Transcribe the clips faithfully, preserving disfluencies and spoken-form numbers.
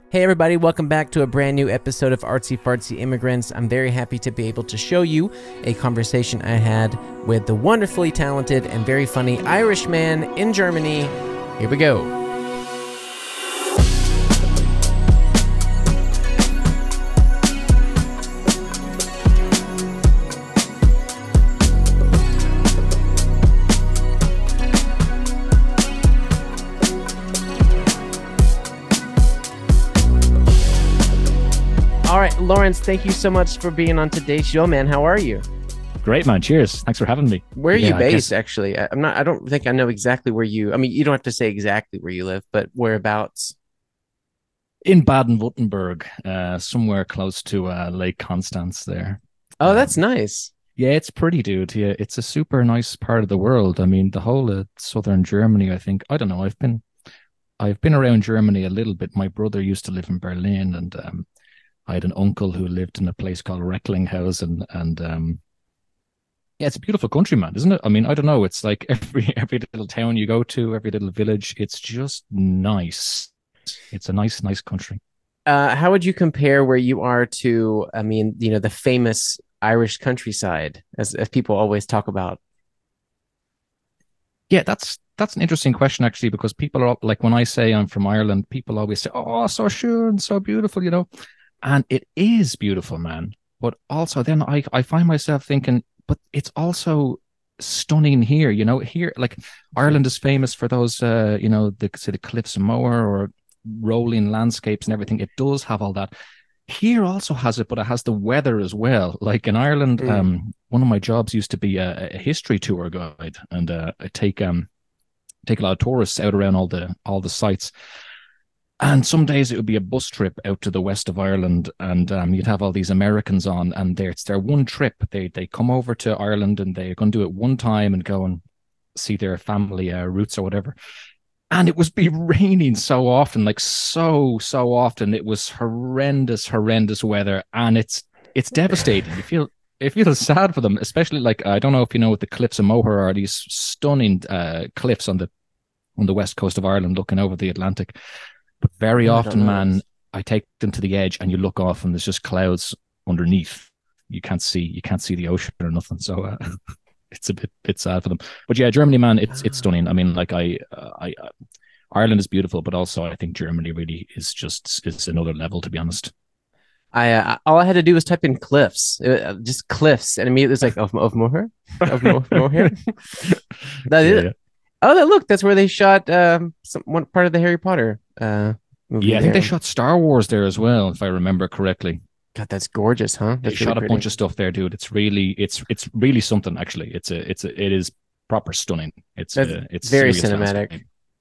Hey everybody, welcome back to a brand new episode of Artsy Fartsy Immigrants. I'm very happy to be able to show you a conversation I had with the wonderfully talented and very funny Irishman in Germany. Here we go. All right, Lawrence, thank you so much for being on today's show, man. How are you? Great, man. Cheers. Thanks for having me. Where are yeah, you based, guess... actually? I, I'm not, I don't think I know exactly where you, I mean, you don't have to say exactly where you live, but whereabouts? In Baden-Württemberg, uh, somewhere close to uh, Lake Constance there. Oh, um, that's nice. Yeah, it's pretty, dude. Yeah, it's a super nice part of the world. I mean, the whole of southern Germany, I think, I don't know, I've been, I've been around Germany a little bit. My brother used to live in Berlin, and um, I had an uncle who lived in a place called Recklinghausen, and um, yeah, it's a beautiful country, man, isn't it? I mean, I don't know. It's like every every little town you go to, every little village, it's just nice. It's a nice, nice country. Uh, how would you compare where you are to, I mean, you know, the famous Irish countryside, as, as people always talk about? Yeah, that's that's an interesting question, actually, because people are like, when I say I'm from Ireland, people always say, "Oh, so sure, so beautiful," you know, and it is beautiful, man. But also, then I I find myself thinking, but it's also stunning here, you know. Here, like, Ireland is famous for those, uh, you know, the say the cliffs of Moher or rolling landscapes and everything. It does have all that. Here also has it, but it has the weather as well. Like in Ireland, Mm. um, one of my jobs used to be a, a history tour guide, and uh, I take um take a lot of tourists out around all the all the sites. And some days it would be a bus trip out to the west of Ireland, and um, you'd have all these Americans on, and it's their one trip. They they come over to Ireland, and they're going to do it one time and go and see their family uh, roots or whatever. And it was be raining so often, like so so often. It was horrendous, horrendous weather, and it's it's devastating. You feel it feels sad for them, especially like, I don't know if you know what the cliffs of Moher are. These stunning uh, cliffs on the on the west coast of Ireland, looking over the Atlantic. But very No, I don't often, know man, this. I take them to the edge, and you look off, and there's just clouds underneath. You can't see, you can't see the ocean or nothing. So uh, it's a bit, bit sad for them. But yeah, Germany, man, it's it's Ah. stunning. I mean, like I, uh, I, uh, Ireland is beautiful, but also I think Germany really is just is another level, to be honest. I uh, all I had to do was type in cliffs, uh, just cliffs, and immediately it's like of of Moher, of Mo- Moher. That Yeah, is, yeah, oh, that look, that's where they shot um some one part of the Harry Potter uh movie yeah. I think they there. shot Star Wars there as well, if I remember correctly. God, that's gorgeous, huh? They That's really shot a pretty. bunch of stuff there, dude. It's really, it's it's really something. Actually, it's a, it's a, it is proper stunning. It's That's a, it's very serious cinematic. landscape.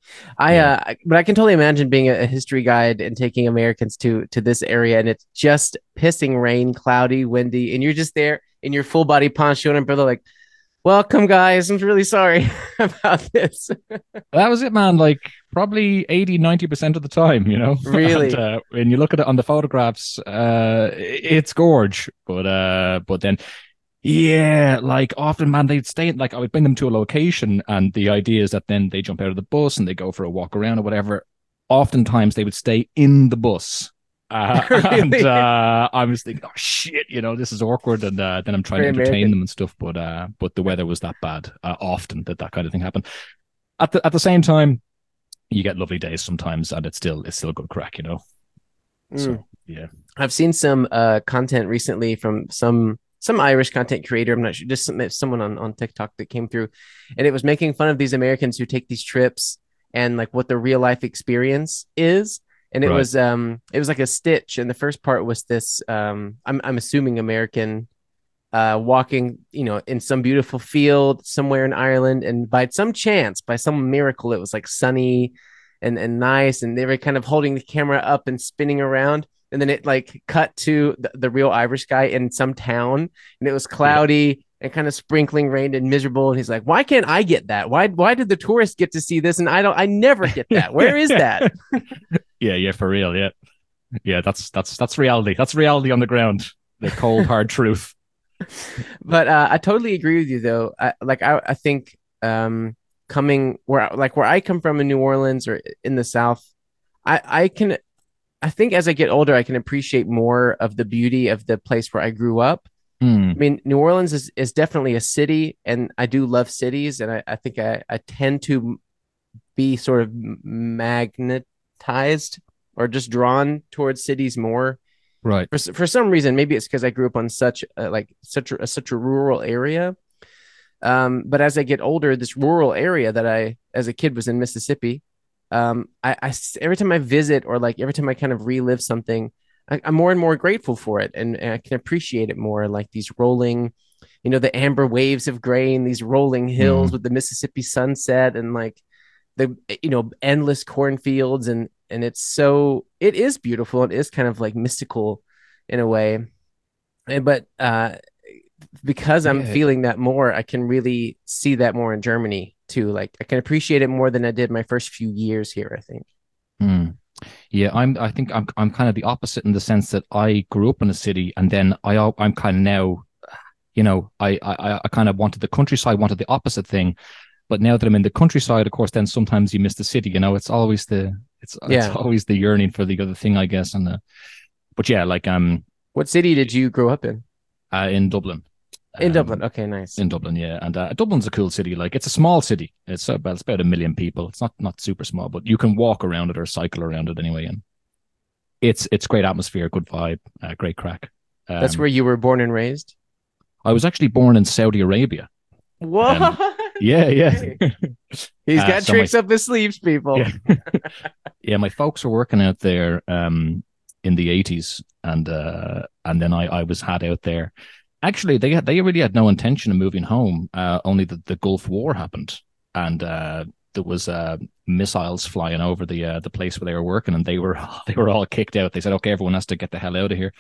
I Yeah. uh, but I can totally imagine being a, a history guide and taking Americans to to this area, and it's just pissing rain, cloudy, windy, and you're just there in your full body poncho and umbrella, like, "Welcome, guys. I'm really sorry about this." That was it, man. Like probably eighty, ninety percent of the time, you know. And Really, uh, when you look at it on the photographs, uh, it's gorge. But uh, but then, yeah, like often, man, they'd stay. Like I would bring them to a location, and the idea is that then they jump out of the bus and they go for a walk around or whatever. Oftentimes, they would stay in the bus. Uh, and really, uh, I was thinking, oh shit, you know, this is awkward, and uh, then I'm trying to very entertain American. them and stuff, but uh, but the weather was that bad. Uh, often that that kind of thing happened. At the at the same time, you get lovely days sometimes, and it's still it's still good crack, you know. Mm. So yeah, I've seen some uh content recently from some some Irish content creator. I'm not sure, just some, someone on on TikTok that came through, and it was making fun of these Americans who take these trips and like what the real life experience is. And it right. was um it was like a stitch, and the first part was this um I'm I'm assuming American uh walking, you know, in some beautiful field somewhere in Ireland, and by some chance, by some miracle, it was like sunny and and nice, and they were kind of holding the camera up and spinning around, and then it like cut to the, the real Irish guy in some town, and it was Yeah, cloudy and kind of sprinkling rain and miserable, and he's like, why can't I get that? Why why did the tourists get to see this and I don't? I never get that. Where is that? yeah, yeah, for real. Yeah, yeah. That's that's that's reality. That's reality on the ground. The cold, hard truth. But uh, I totally agree with you, though. I, like I, I think um, coming where like where I come from in New Orleans or in the South, I I can I think as I get older, I can appreciate more of the beauty of the place where I grew up. I Hmm. mean, New Orleans is, is definitely a city, and I do love cities, and I, I think I, I tend to be sort of magnetized or just drawn towards cities more. Right. For, for some reason, maybe it's because I grew up on such a, like such a, such a rural area. Um, but as I get older, this rural area that I, as a kid, was in Mississippi. Um, I, I every time I visit or like every time I kind of relive something, I, I'm more and more grateful for it, and, and I can appreciate it more. Like these rolling, you know, the amber waves of grain, these rolling hills Hmm. with the Mississippi sunset, and like the you know endless cornfields, and and it's so it is beautiful. It is kind of like mystical in a way, and but uh because I'm Yeah. feeling that more, I can really see that more in Germany too. Like I can appreciate it more than I did my first few years here, I think. Hmm. Yeah, I'm. I think I'm. I'm kind of the opposite in the sense that I grew up in a city, and then I. al- I'm kind of now. You know, I. I. I kind of wanted the countryside. Wanted the opposite thing, but now that I'm in the countryside, of course, then sometimes you miss the city. You know, it's always the. It's. It's Yeah. always the yearning for the other thing, I guess. And the. But yeah, like um, What city did you grow up in? uh, in Dublin. In Dublin. Um, Okay, nice. in Dublin, yeah, and uh, Dublin's a cool city. Like it's a small city. It's about it's about a million people. It's not not super small, but you can walk around it or cycle around it anyway, and it's it's great atmosphere, good vibe, uh, great crack. That's where Um, you were born and raised? I was actually born in Saudi Arabia. Um, What? yeah, yeah. Okay. He's uh, got so my tricks up his sleeves, people. yeah, yeah, my folks were working out there um, in the eighties, and uh, and then I I was had out there. Actually, they had they really had no intention of moving home. Uh, only that the Gulf War happened, and uh, there was uh, missiles flying over the uh, the place where they were working, and they were they were all kicked out. They said, "Okay, everyone has to get the hell out of here."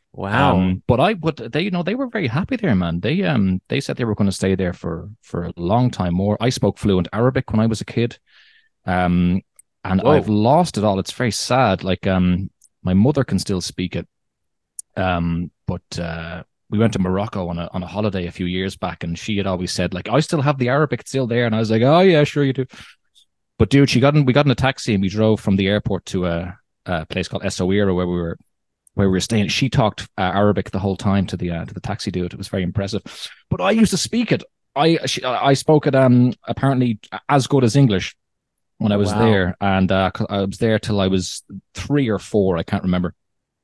Wow. Um, but I but they you know they were very happy there, man. They um they said they were going to stay there for for a long time more. I spoke fluent Arabic when I was a kid. Um, and I've Whoa. lost it all. It's very sad. Like um, my mother can still speak it. Um, but uh, we went to Morocco on a on a holiday a few years back, and she had always said like, "I still have the Arabic, it's still there," and I was like, "Oh yeah, sure you do." But dude, she got in. We got in a taxi and we drove from the airport to a, a place called Essaouira where we were where we were staying. She talked uh, Arabic the whole time to the uh, to the taxi dude. It was very impressive. But I used to speak it. I she, I spoke it um apparently as good as English when I was Wow. there, and uh, I was there till I was three or four. I can't remember.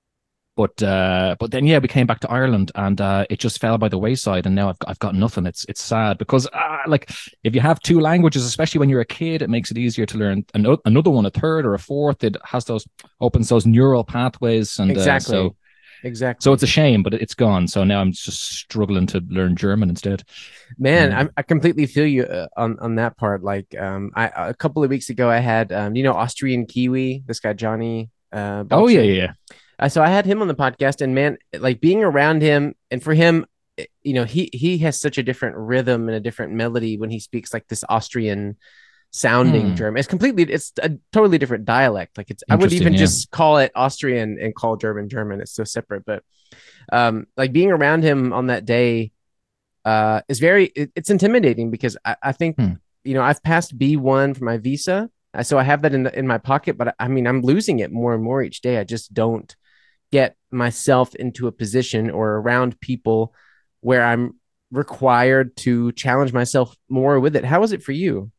But uh, but then yeah, we came back to Ireland, and uh, it just fell by the wayside. And now I've got, I've got nothing. It's it's sad because uh, like if you have two languages, especially when you're a kid, it makes it easier to learn another another one, a third or a fourth. It has those opens those neural pathways, and uh, Exactly. so so Exactly. it's a shame, but it's gone. So now I'm just struggling to learn German instead. Man, Yeah. I, I completely feel you uh, on on that part. Like, um, I a couple of weeks ago, I had um, you know, Austrian Kiwi, this guy Johnny uh Oh yeah, Balcher. yeah, Uh, so I had him on the podcast, and man, like being around him, and for him, eh, you know, he he has such a different rhythm and a different melody when he speaks like this Austrian yeah. sounding Hmm. German. It's completely, it's a totally different dialect. Like it's, I would Interesting. even Yeah. just call it Austrian and call German German. It's so separate. But um, like being around him on that day uh is very, it, it's intimidating because I, I think Hmm. you know I've passed B one for my visa, uh, so I have that in the, in my pocket. But I mean, I'm losing it more and more each day. I just don't get myself into a position or around people where I'm required to challenge myself more with it. How is it for you?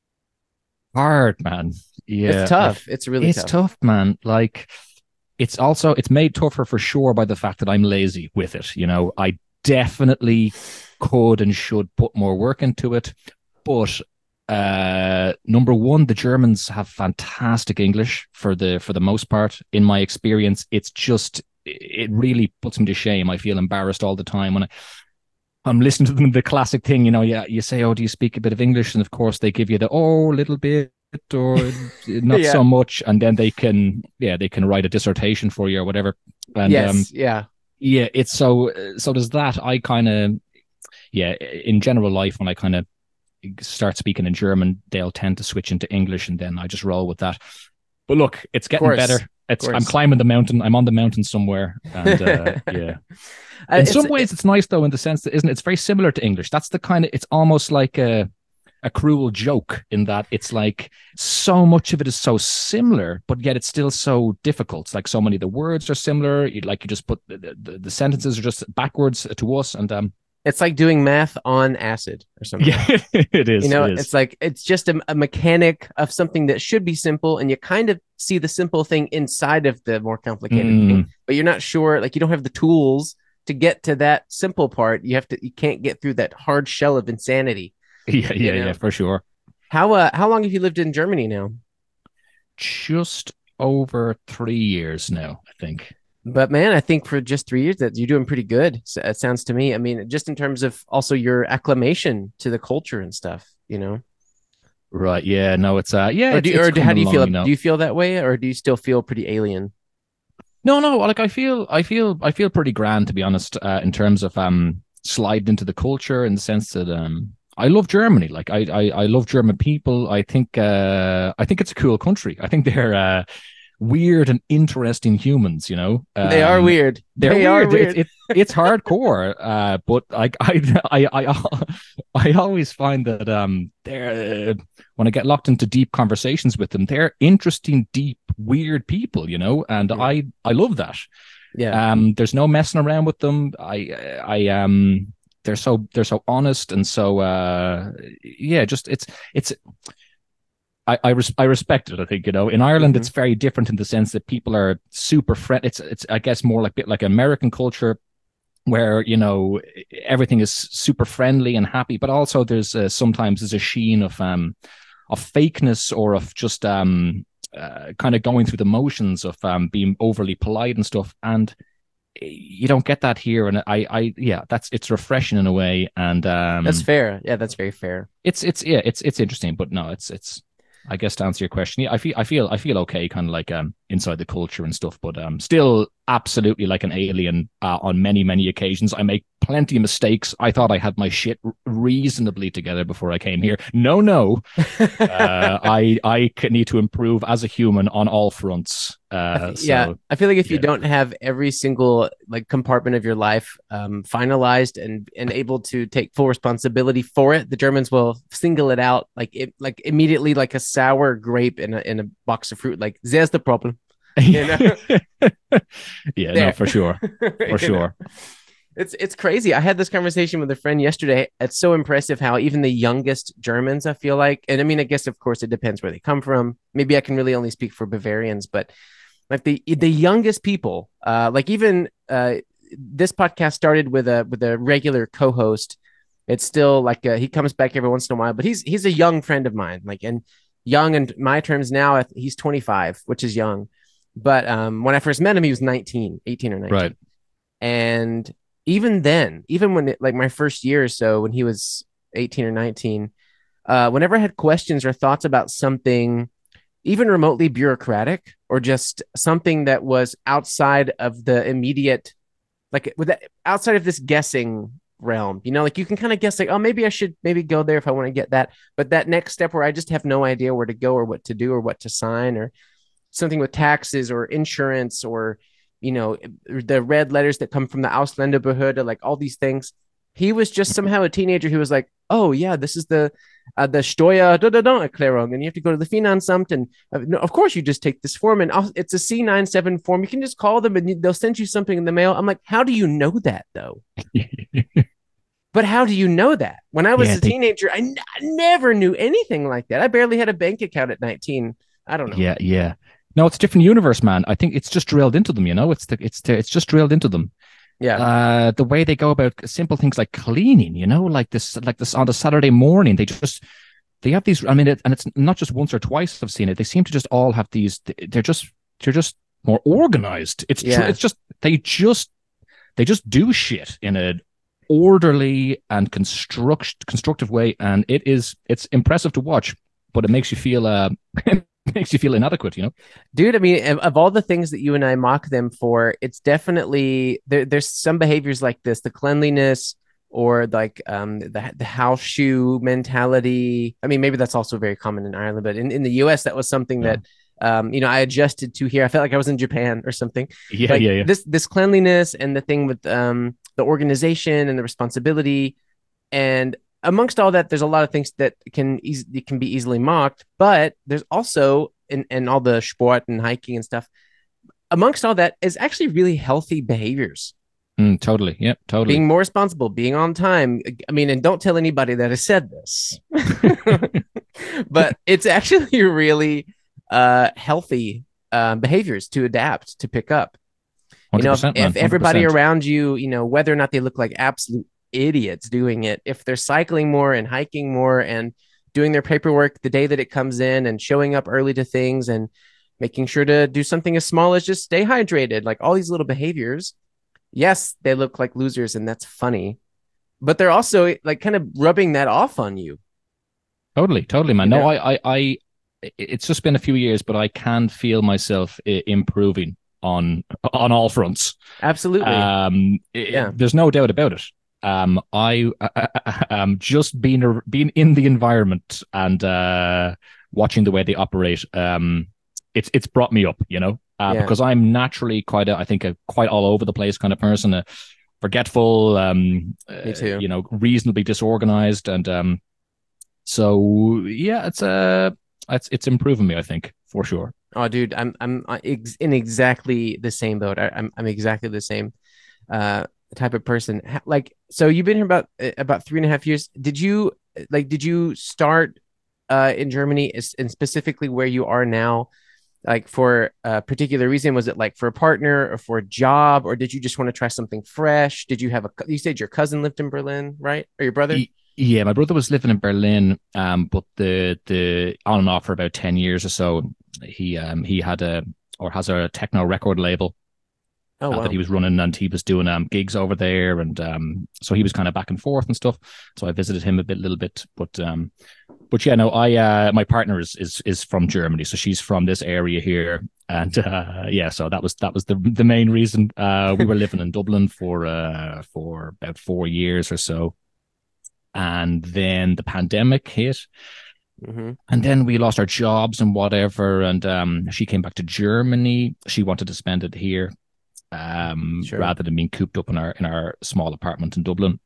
Hard, man. It's Yeah, I. tough. It's really It's tough. tough, man. Like it's also it's made tougher for sure by the fact that I'm lazy with it. You know, I definitely could and should put more work into it. But uh number one, the Germans have fantastic English for the for the most part. In my experience, it's just it really puts me to shame. I feel embarrassed all the time when I, I'm listening to them. The classic thing, you know, yeah, you say, "Oh, do you speak a bit of English?" And of course, they give you the "oh, a little bit" or "not Yeah. so much," and then they can, yeah, they can write a dissertation for you or whatever. And um, Yes. Yeah. yeah, it's so so. Does that? I kind of, yeah, in general life, when I kind of start speaking in German, they'll tend to switch into English, and then I just roll with that. But look, it's Of getting course. better. Of It's I'm course. climbing the mountain. I'm on the mountain somewhere, and uh, yeah. Uh, In it's some ways, it's nice though, in the sense that isn't it? It's very similar to English. That's the kind of. It's almost like a a cruel joke in that it's like so much of it is so similar, but yet it's still so difficult. It's like so many of the words are similar. You like you just put the, the, the sentences are just backwards to us, and um, It's like doing math on acid or something. yeah, it is. You know, it is. it's like it's just a, a mechanic of something that should be simple, and you kind of see the simple thing inside of the more complicated Mm. thing, but you're not sure. Like you don't have the tools to get to that simple part. You have to. You can't get through that hard shell of insanity. Yeah, You yeah, know? yeah, for sure. How uh how long have you lived in Germany now? Just over three years now, I think. But man, I think for just three years that you're doing pretty good. So it sounds to me. I mean, just in terms of also your acclimation to the culture and stuff, you know. Right. Yeah. No, it's uh yeah, Or it's do it's or do, how do coming you feel? along, you know. Do you feel that way, or do you still feel pretty alien? No, no, like I feel I feel I feel pretty grand, to be honest, uh, in terms of um sliding into the culture, in the sense that um I love Germany. Like I I, I love German people. I think uh I think it's a cool country. I think they're uh weird and interesting humans, you know. They are Um weird. they're They are weird. It's weird. it, it's hardcore. Uh but like I I I I always find that um they're when I get locked into deep conversations with them, they're interesting, deep, weird people, you know, and Yeah. I I love that. Yeah. Um, there's no messing around with them. I I um they're so they're so honest and so uh yeah, just it's it's I I, res- I respect it. I think, you know, in Ireland Mhm. it's very different in the sense that people are super friend. It's it's I guess more like bit like American culture, where, you know, everything is super friendly and happy, but also there's uh, sometimes there's a sheen of um of fakeness, or of just um uh, kind of going through the motions of um being overly polite and stuff, and you don't get that here. And I I yeah, that's it's refreshing in a way, and That's um fair. Yeah, that's very fair. it's it's yeah, it's it's interesting, but no, it's it's I guess to answer your question, yeah, I feel I feel I feel okay, kind of like um inside the culture and stuff, but um still absolutely like an alien uh, on many many occasions. I make plenty of mistakes. I thought I had my shit reasonably together before I came here. No, no, uh, I I need to improve as a human on all fronts. Uh, so Yeah, I feel like if you yeah, don't have every single like compartment of your life um, finalized and and able to take full responsibility for it, the Germans will single it out like it like immediately, like a sour grape in a in a box of fruit. Like there's the problem, you know. yeah, no, There. for sure, You for know? sure. It's it's crazy. I had this conversation with a friend yesterday. It's so impressive how even the youngest Germans, I feel like, and I mean, I guess of course it depends where they come from. Maybe I can really only speak for Bavarians, but like the the youngest people, uh, like even uh, this podcast started with a with a regular co-host. It's still like a, he comes back every once in a while, but he's he's a young friend of mine, like and young in my terms now. He's twenty-five, which is young, but um, when I first met him, he was nineteen, eighteen or nineteen, Right. and even then, even when it, like my first year or so, when he was eighteen or nineteen, uh, whenever I had questions or thoughts about something, even remotely bureaucratic, or just something that was outside of the immediate, like with that, outside of this guessing realm, you know, like you can kind of guess, like, oh, maybe I should maybe go there if I want to get that. But that next step where I just have no idea where to go or what to do or what to sign, or something with taxes or insurance, or you know, the red letters that come from the Ausländerbehörde, like all these things. He was just somehow a teenager who was like, oh yeah, this is the uh, the Steuer da, da, da, Erklärung, and you have to go to the Finanzamt, and uh, no, of course you just take this form, and I'll, it's a C ninety-seven form. You can just call them, and you, they'll send you something in the mail. I'm like, how do you know that though? But how do you know that? When I was Yeah, a they teenager, I, n- I never knew anything like that. I barely had a bank account at nineteen. I don't know. yeah, yeah. No, it's a different universe, man. I think it's just drilled into them, you know. It's the, it's the, it's just drilled into them. Yeah. Uh, the way they go about simple things like cleaning, you know, like this, like this on a Saturday morning, they just they have these. I mean, it, and it's not just once or twice I've seen it. They seem to just all have these. They're just they're just more organized. It's Yeah. true. It's just they just they just do shit in a orderly and construct constructive way, and it is it's impressive to watch, but it makes you feel uh makes you feel inadequate, you know. Dude, I mean, of, of all the things that you and I mock them for, it's definitely there, there's some behaviors like this, the cleanliness, or like um the the house shoe mentality. I mean, maybe that's also very common in Ireland, but in, in the U S that was something Yeah, that um you know, I adjusted to here. I felt like I was in Japan or something. yeah, Like yeah, yeah. this this cleanliness and the thing with um the organization and the responsibility. And amongst all that, there's a lot of things that can eas- can be easily mocked, but there's also in, in all the sport and hiking and stuff. Amongst all that is actually really healthy behaviors. Mm, totally. Yeah, totally. Being more responsible, being on time. I mean, and don't tell anybody that I said this, but it's actually really uh, healthy uh, behaviors to adapt, to pick up. You know, if, one hundred percent, man. if everybody one hundred percent. around you, you know, whether or not they look like absolute idiots doing it, if they're cycling more and hiking more and doing their paperwork the day that it comes in and showing up early to things and making sure to do something as small as just stay hydrated, like all these little behaviors. Yes, they look like losers and that's funny, but they're also like kind of rubbing that off on you. Totally, totally, man. You No, know? I, I, I, it's just been a few years, but I can feel myself i- improving on on all fronts. Absolutely. Um, it, Yeah. there's no doubt about it. Um, I, um, just being being in the environment and uh, watching the way they operate. Um, it's it's brought me up, you know, uh, Yeah. because I'm naturally quite a, I think a quite all over the place kind of person, uh, forgetful, um, Me uh, too. you know, reasonably disorganized, and um, so yeah, it's uh it's it's improving me, I think, for sure. Oh, dude, I'm I'm uh, ex- in exactly the same boat. I, I'm I'm exactly the same uh type of person. Ha- Like, so you've been here about uh, about three and a half years. Did you like? Did you start uh in Germany, is- and specifically where you are now? Like for a particular reason? Was it like for a partner or for a job, or did you just want to try something fresh? Did you have a? cou- You said your cousin lived in Berlin, right? Or your brother? Y- Yeah, my brother was living in Berlin, um, but the the on and off for about ten years or so. He um he had a or has a techno record label Oh uh, that wow. he was running, and he was doing um gigs over there, and um so he was kind of back and forth and stuff. So I visited him a bit, little bit, but um but yeah, no, I uh my partner is is is from Germany, so she's from this area here, and uh yeah, so that was that was the the main reason. Uh, we were living in Dublin for uh for about four years or so, and then the pandemic hit, Hmm. and then we lost our jobs and whatever, and um she came back to Germany. She wanted to spend it here, um Sure. rather than being cooped up in our in our small apartment in Dublin.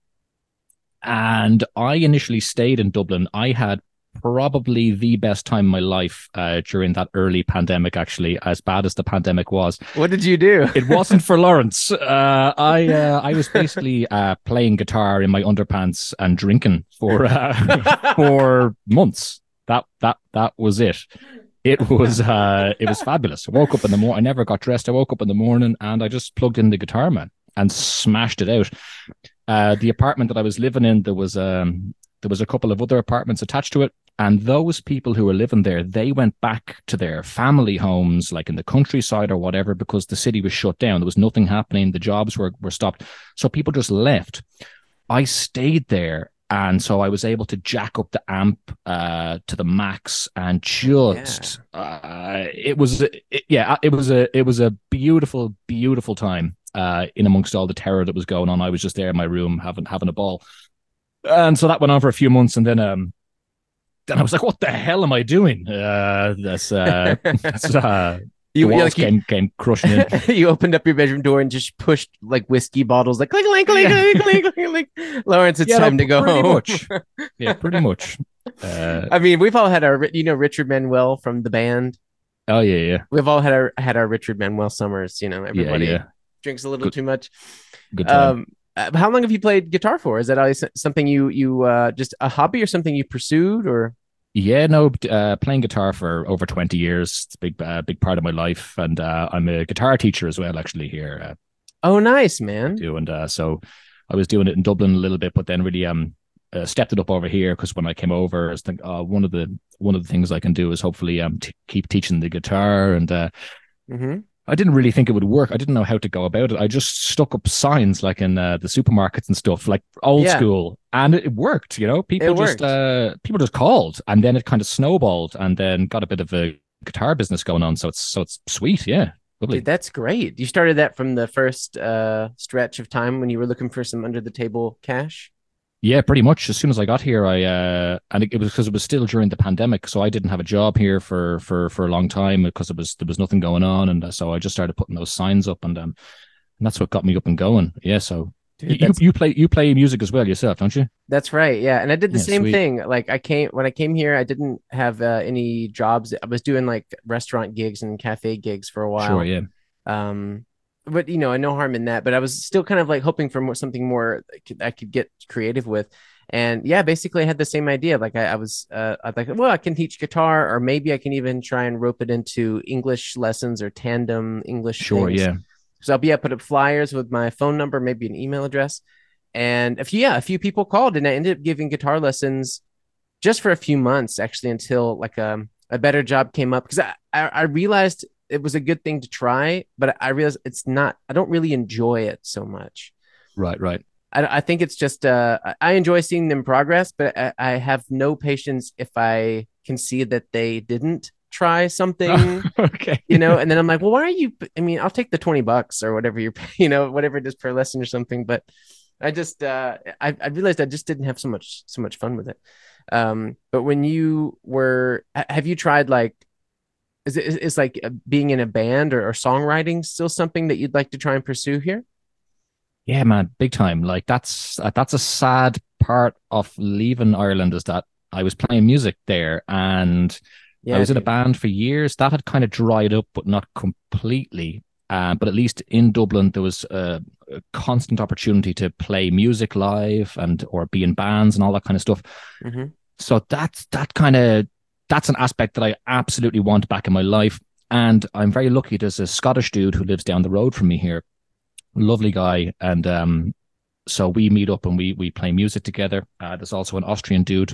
And I initially stayed in Dublin. I had probably the best time of my life uh, during that early pandemic, actually, as bad as the pandemic was. What did you do? It wasn't for Lawrence. Uh, I uh, I was basically uh, playing guitar in my underpants and drinking for uh, for months. That that that was it. It was uh, it was fabulous. I woke up in the morning. I never got dressed. I woke up in the morning and I just plugged in the guitar, man, and smashed it out. Uh, the apartment that I was living in, there was um, there was a couple of other apartments attached to it, and those people who were living there, they went back to their family homes, like in the countryside or whatever, because the city was shut down. There was nothing happening. The jobs were were stopped, so people just left. I stayed there, and so I was able to jack up the amp uh, to the max, and Yeah. just uh, it was it, yeah, it was a it was a beautiful, beautiful time. Uh, in amongst all the terror that was going on, I was just there in my room having having a ball, and so that went on for a few months, and then um, then I was like, "What the hell am I doing?" Uh, that's uh, that's uh, the You, you walls like you, came came crushing in. you opened up your bedroom door and just pushed like whiskey bottles, like clink, clink, clink, Yeah, clink, clink, clink, clink. Lawrence, it's yeah, no, time to go pretty home. much. Yeah, pretty much. Uh, I mean, we've all had our, you know, Richard Manuel from the band. oh yeah, yeah, We've all had our had our Richard Manuel summers. You know, yeah, everybody yeah. drinks a little Good, too much. good time. Um, uh, how long have you played guitar for? Is that always something you you uh, just a hobby or something you pursued or? Yeah, no, uh, playing guitar for over twenty years. It's a big, uh, big part of my life. And uh, I'm a guitar teacher as well, actually, here. Uh, Oh, nice, I man. do. And uh, so I was doing it in Dublin a little bit, but then really um, uh, stepped it up over here because when I came over, I was thinking, oh, one of the one of the things I can do is hopefully um, t- keep teaching the guitar. And uh, Hmm. I didn't really think it would work. I didn't know how to go about it. I just stuck up signs like in uh, the supermarkets and stuff, like old Yeah, school, and it, it worked. You know, it people just worked. uh, people just called, and then it kind of snowballed, and then got a bit of a guitar business going on. So it's so it's sweet, yeah, Dude, lovely. that's great. You started that from the first uh stretch of time when you were looking for some under the table cash. Yeah, pretty much. As soon as I got here, I uh, and it, it was because it was still during the pandemic, so I didn't have a job here for for for a long time because it was there was nothing going on, and uh, so I just started putting those signs up, and um, and that's what got me up and going. Yeah, so Dude, You that's you play you play music as well yourself, don't you? that's right. Yeah, and I did the Yeah, same sweet. thing. Like I came when I came here, I didn't have uh, any jobs. I was doing like restaurant gigs and cafe gigs for a Sure, while. yeah. Um, but you know, no harm in that. But I was still kind of like hoping for more, something more I could, I could get creative with. And yeah, basically, I had the same idea. Like I, I was, uh, I like, well, I can teach guitar, or maybe I can even try and rope it into English lessons or tandem English Sure, things. yeah. So I'll be able to put up flyers with my phone number, maybe an email address. And if yeah, a few people called, and I ended up giving guitar lessons just for a few months, actually, until like a a better job came up because I, I I realized it was a good thing to try, but I realized it's not. I don't really enjoy it so much. Right, right. I, I think it's just uh, I enjoy seeing them progress, but I, I have no patience if I can see that they didn't try something, Okay. you know, and then I'm like, well, why are you? I mean, I'll take the twenty bucks or whatever you're, you know, whatever it is per lesson or something. But I just, uh, I, I realized I just didn't have so much, so much fun with it. Um, but when you were, have you tried like, is it is like uh, being in a band or, or songwriting still something that you'd like to try and pursue here? Yeah, man, big time. Like that's uh, that's a sad part of leaving Ireland is that I was playing music there and I Yeah, was in a dude. band for years. That had kind of dried up, but not completely. Um, but at least in Dublin, there was a, a constant opportunity to play music live and or be in bands and all that kind of stuff. Mm-hmm. So that's that kind of that's an aspect that I absolutely want back in my life. And I'm very lucky. There's a Scottish dude who lives down the road from me here, lovely guy, and um, so we meet up and we we play music together. Uh, there's also an Austrian dude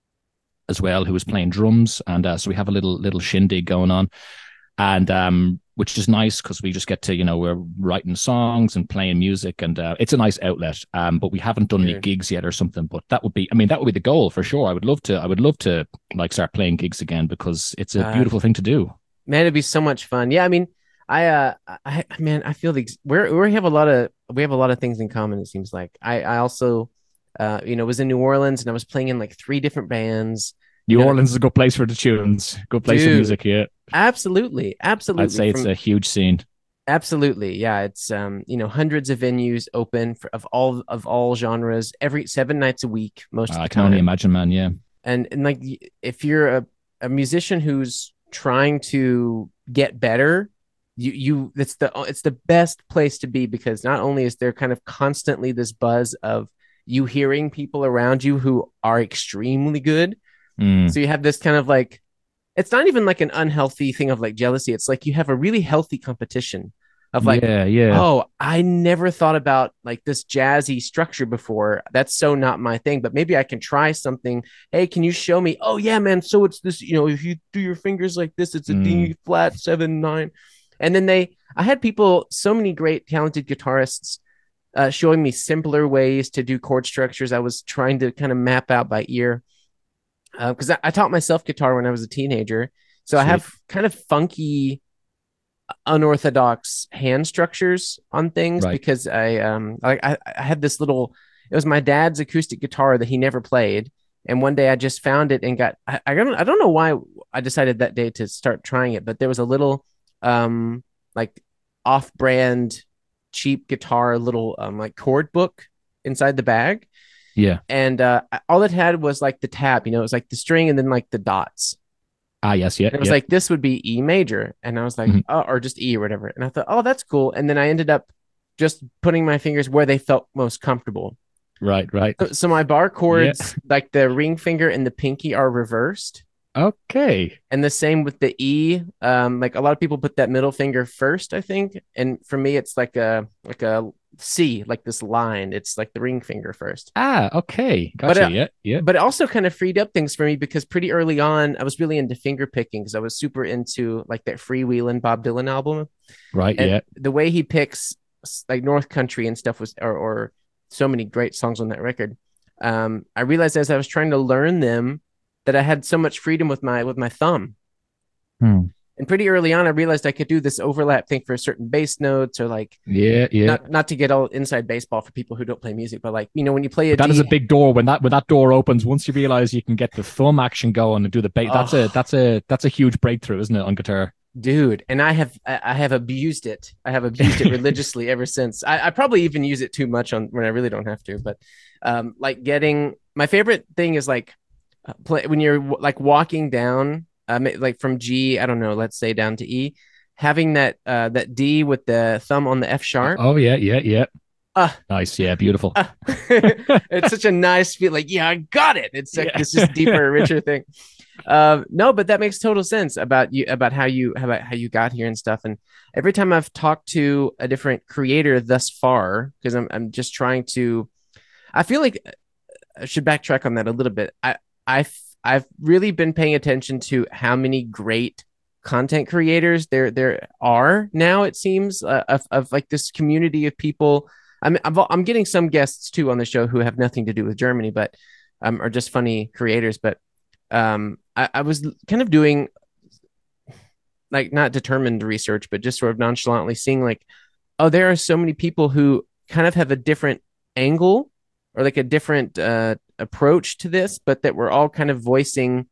as well who was playing drums, and uh, so we have a little little shindig going on, and um, which is nice because we just get to you know we're writing songs and playing music, and uh, it's a nice outlet. Um, but we haven't done any Sure. gigs yet or something. But that would be, I mean, that would be the goal for sure. I would love to, I would love to like start playing gigs again because it's a God, beautiful thing to do. man, it'd be so much fun. Yeah, I mean, I, uh, I, man, I feel the we're we have a lot of we have a lot of things in common. It seems like I, I also, uh, you know, was in New Orleans and I was playing in like three different bands. You New know, Orleans is a good place for the tunes, good place for dude, music. Yeah, absolutely, I'd absolutely. say it's From a huge scene. absolutely, yeah, it's um, you know, hundreds of venues open for of all of all genres every seven nights a week most of I the can only time. imagine, man. Yeah. And and like if you're a, a musician who's trying to get better, you you it's the it's the best place to be because not only is there kind of constantly this buzz of you hearing people around you who are extremely good. Mm. So you have this kind of like it's not even like an unhealthy thing of like jealousy. It's like you have a really healthy competition of like, Yeah, yeah. oh, I never thought about like this jazzy structure before. That's so not my thing, but maybe I can try something. Hey, can you show me? Oh yeah, man. So it's this, you know, if you do your fingers like this, it's a Mm. D flat seven nine. And then they I had people, so many great talented guitarists uh, showing me simpler ways to do chord structures. I was trying to kind of map out by ear because uh, I, I taught myself guitar when I was a teenager. So I Sweet. have kind of funky, unorthodox hand structures on things Right. because I um like I, I had this little. It was my dad's acoustic guitar that he never played, and one day I just found it and got. I, I don't I don't know why I decided that day to start trying it, but there was a little um like off-brand cheap guitar little um like chord book inside the bag, Yeah. and uh all it had was like the tab, you know, it was like the string and then like the dots. Ah, yes. Yeah. And it was Yeah. like, this would be E major. And I was like, Mhm. oh, or just E or whatever. And I thought, oh, that's cool. And then I ended up just putting my fingers where they felt most comfortable. Right. Right. So, so my bar Yeah. chords, like the ring finger and the pinky, are reversed. Okay. And the same with the E. Um, like a lot of people put that middle finger first, I think. And for me, it's like a like a C, like this line. It's like the ring finger first. Ah, okay. But Gotcha. it, Yeah. Yeah. but it also kind of freed up things for me because pretty early on, I was really into finger picking because I was super into like that Freewheelin' Bob Dylan album. Right. And Yeah. the way he picks like North Country and stuff was, or, or so many great songs on that record. Um, I realized as I was trying to learn them that I had so much freedom with my with my thumb. Hmm. And pretty early on, I realized I could do this overlap thing for certain bass notes, or like Yeah. Yeah. not not to get all inside baseball for people who don't play music, but like you know when you play a But that is a D, big door. When that when that door opens, once you realize you can get the thumb action going and do the bass, that's a oh that's a that's a huge breakthrough, isn't it, on guitar? dude, and I have I have abused it. I have abused it religiously ever since. I, I probably even use it too much on when I really don't have to. But um, like getting my favorite thing is like uh, play when you're like walking down, um, like from G, I don't know, let's say down to E, having that uh that D with the thumb on the F sharp. Oh yeah, yeah, yeah. Uh, Nice, yeah, beautiful. uh. It's such a nice feel. Like, yeah, I got it. It's like Yeah. this just deeper, richer thing. Um, no, but that makes total sense about you about how you about how you got here and stuff. And every time I've talked to a different creator thus far, because I'm I'm just trying to, I feel like I should backtrack on that a little bit. I I've I've really been paying attention to how many great content creators there there are now. It seems uh, of of like this community of people. I'm I'm I'm getting some guests too on the show who have nothing to do with Germany, but um, are just funny creators. But um, I, I was kind of doing like not determined research, but just sort of nonchalantly seeing like, oh, there are so many people who kind of have a different angle or like a different uh, approach to this, but that we're all kind of voicing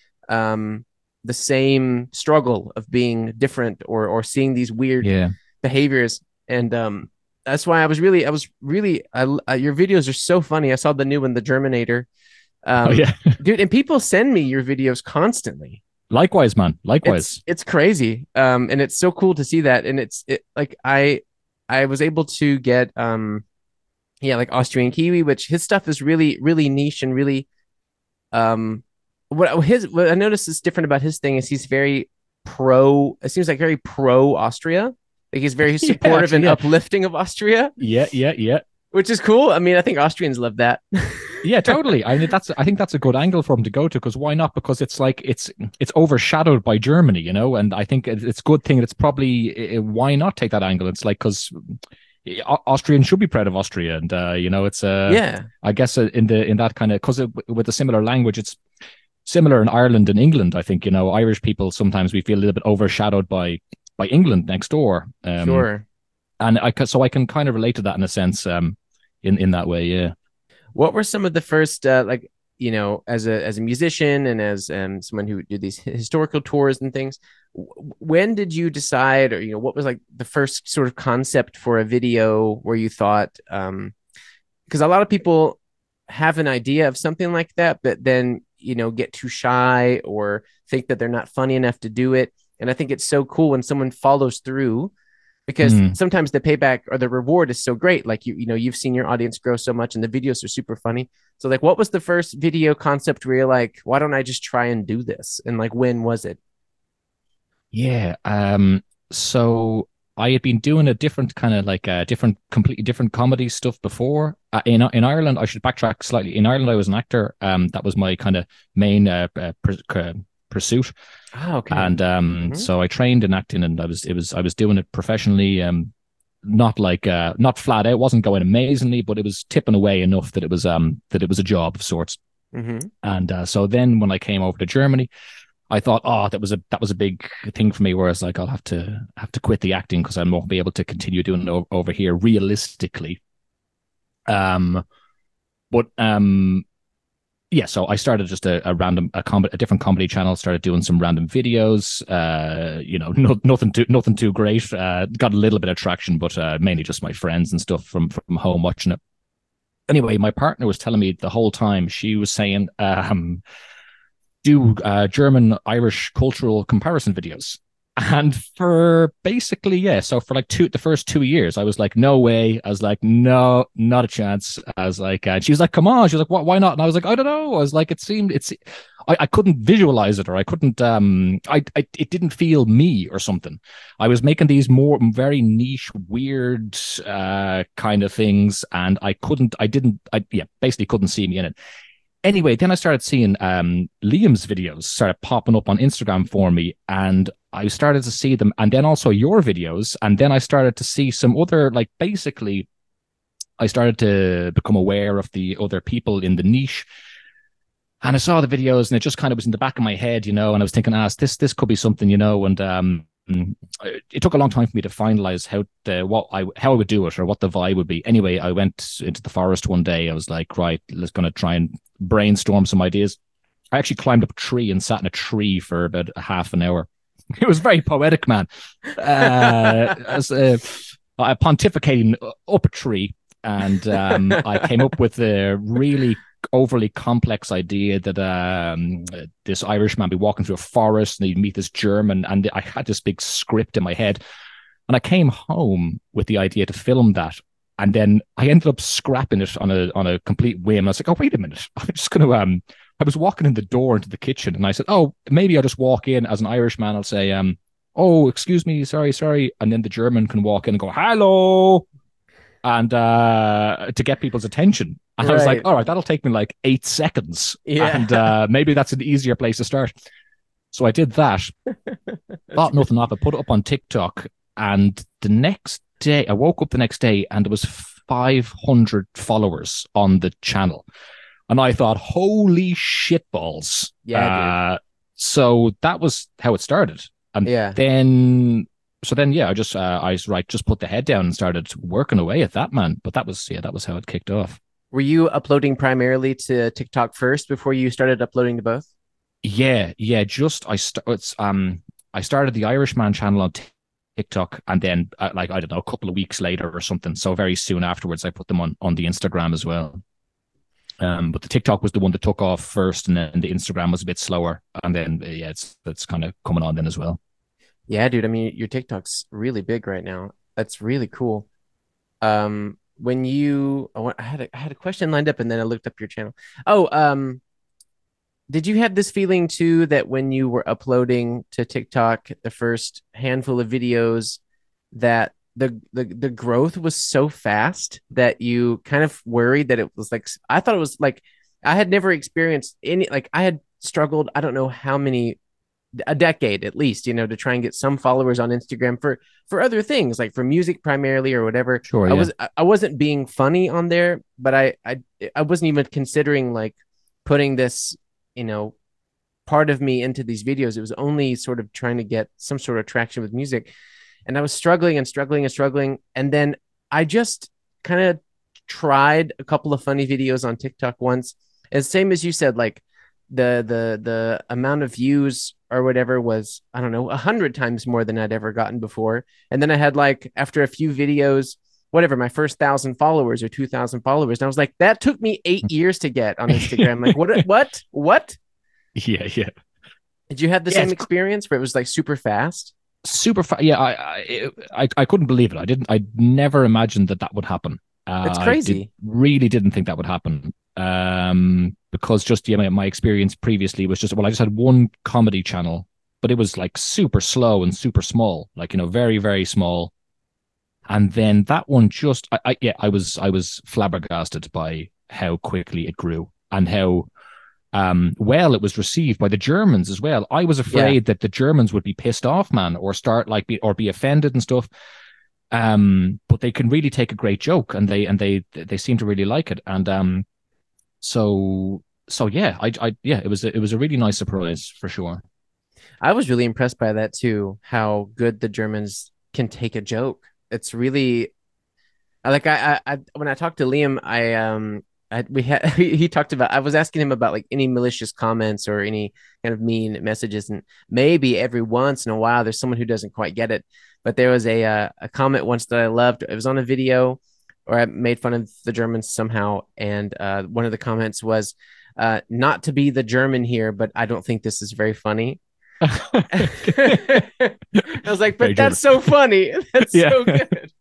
um, the same struggle of being different or or seeing these weird Yeah. behaviors. And um, that's why I was really, I was really, I, uh, your videos are so funny. I saw the new one, the Germinator. Oh Um, yeah. dude, and people send me your videos constantly. Likewise, man. It's Likewise. it's crazy. Um, and it's so cool to see that. And it's it like I I was able to get um yeah, like Austrian Kiwi, which his stuff is really, really niche and really um what his what I noticed is different about his thing is he's very pro, it seems like very pro Austria. Like he's very Yeah, supportive actually, and yeah. uplifting of Austria, Yeah, yeah, yeah. which is cool. I mean, I think Austrians love that. Yeah, totally. I mean, that's I think that's a good angle for him to go to because why not? Because it's like it's it's overshadowed by Germany, you know. And I think it's a good thing. It's probably why not take that angle? It's like because Austrians should be proud of Austria, and uh, you know, it's uh, Yeah. I guess uh, in the in that kind of because with a similar language, it's similar in Ireland and England. I think you know Irish people sometimes we feel a little bit overshadowed by by England next door. Um, Sure. and I so I can kind of relate to that in a sense. Um, in in that way, yeah. What were some of the first uh, like you know as a as a musician and as um, someone who did these historical tours and things, when did you decide, or you know what was like the first sort of concept for a video where you thought um because a lot of people have an idea of something like that but then you know get too shy or think that they're not funny enough to do it, and I think it's so cool when someone follows through because Mm. sometimes the payback or the reward is so great. Like you, you know, you've seen your audience grow so much, and the videos are super funny. So, like, what was the first video concept where you're like, why don't I just try and do this? And like, when was it? Yeah. Um, so I had been doing a different kind of like a different, completely different comedy stuff before. Uh, in in Ireland, I should backtrack slightly. In Ireland, I was an actor. Um, that was my kind of main uh, uh, pur- pursuit. Oh, okay. And um, Mm-hmm. so I trained in acting, and I was it was I was doing it professionally. Um, not like uh, not flat out. It wasn't going amazingly, but it was tipping away enough that it was um that it was a job of sorts. Mm-hmm. And uh, so then when I came over to Germany, I thought, oh, that was a that was a big thing for me. Whereas like I'll have to have to quit the acting because I won't be able to continue doing it o- over here realistically. Um, but um, yeah, so I started just a, a random a, com- a different comedy channel. Started doing some random videos. Uh, you know, no, nothing too nothing too great. Uh, got a little bit of traction, but uh, mainly just my friends and stuff from from home watching it. Anyway, my partner was telling me the whole time. She was saying, um, do uh, German Irish cultural comparison videos. And for basically, yeah, so for like two, the first two years, I was like, no way. I was like, no, not a chance. I was like, uh, she was like, come on. She was like, what, why not? And I was like, I don't know. I was like, it seemed, it's, I, I couldn't visualize it or I couldn't, um, I, I, it didn't feel me or something. I was making these more very niche, weird, uh, kind of things. And I couldn't, I didn't, I, yeah, basically couldn't see me in it. Anyway, then I started seeing um, Liam's videos started popping up on Instagram for me, and I started to see them, and then also your videos, and then I started to see some other, like basically, I started to become aware of the other people in the niche, and I saw the videos, and it just kind of was in the back of my head, you know, and I was thinking, ah, this this could be something, you know, and um, it took a long time for me to finalize how the what I how I would do it or what the vibe would be. Anyway, I went into the forest one day. I was like, right, let's gonna try and brainstorm some ideas. I actually climbed up a tree and sat in a tree for about a half an hour It was very poetic, man. Uh, as uh, I pontificating up a tree, and um, I came up with a really overly complex idea that um, this Irishman be walking through a forest and he'd meet this German, and I had this big script in my head, and I came home with the idea to film that, and then I ended up scrapping it on a on a complete whim. I was like, oh wait a minute, I'm just going to um. I was walking in the door into the kitchen, and I said, oh, maybe I'll just walk in as an Irishman. I'll say, um, oh, excuse me, sorry, sorry, and then the German can walk in and go, hello, and uh, to get people's attention. And right. I was like, all right, that'll take me like eight seconds. Yeah. And uh, maybe that's an easier place to start. So I did that. Thought nothing of it, put it up on TikTok. And the next day, I woke up the next day and there was five hundred followers on the channel. And I thought, holy shitballs. Yeah, uh, so that was how it started. And yeah. then... So then, yeah, I just, uh, I was right, just put the head down and started working away at that, man. But that was, yeah, that was how it kicked off. Were you uploading primarily to TikTok first before you started uploading to both? Yeah, yeah. Just I st- it's, um I started the Irishman channel on t- TikTok, and then uh, like I don't know, a couple of weeks later or something. So very soon afterwards, I put them on on the Instagram as well. Um, but the TikTok was the one that took off first, and then the Instagram was a bit slower, and then yeah, it's it's kind of coming on then as well. Yeah, dude. I mean, your TikTok's really big right now. That's really cool. Um, when you, I had a, I had a question lined up, and then I looked up your channel. Oh, um, did you have this feeling too that when you were uploading to TikTok the first handful of videos, that the the the growth was so fast that you kind of worried that it was like, I thought it was like, I had never experienced any, like I had struggled, I don't know how many, a decade at least, you know, to try and get some followers on Instagram for for other things, like for music primarily or whatever. Sure, I yeah. was I wasn't being funny on there, but I I I wasn't even considering like putting this, you know, part of me into these videos. It was only sort of trying to get some sort of traction with music, and I was struggling and struggling and struggling, and then I just kind of tried a couple of funny videos on TikTok once. As same as you said, like the the the amount of views or whatever was, I don't know, a hundred times more than I'd ever gotten before. And then I had like, after a few videos, whatever, my first thousand followers or two thousand followers. And I was like, that took me eight years to get on Instagram. Like, what, what, what? Yeah, yeah. Did you have the yeah, same experience where it was like super fast? Super fast. Yeah, I, I, I couldn't believe it. I didn't, I never imagined that that would happen. Uh, That's crazy. I did, really didn't think that would happen. Um, because just yeah, my, my experience previously was just, well, I just had one comedy channel, but it was like super slow and super small, like, you know, very, very small. And then that one just, I, I yeah, I was, I was flabbergasted by how quickly it grew and how um, well it was received by the Germans as well. I was afraid yeah. that the Germans would be pissed off, man, or start like, be, or be offended and stuff. Um, but they can really take a great joke, and they, and they, they seem to really like it. And, um, So, so yeah, I, I, yeah, it was, a, it was a really nice surprise for sure. I was really impressed by that too. How good the Germans can take a joke. It's really, like I, I, I when I talked to Liam, I, um, I, we had, he, he talked about, I was asking him about like any malicious comments or any kind of mean messages, and maybe every once in a while there's someone who doesn't quite get it. But there was a, uh, a comment once that I loved. It was on a video, or I made fun of the Germans somehow. And uh, one of the comments was, uh, not to be the German here, but I don't think this is very funny. I was like, but very that's German. So funny. That's yeah. so good.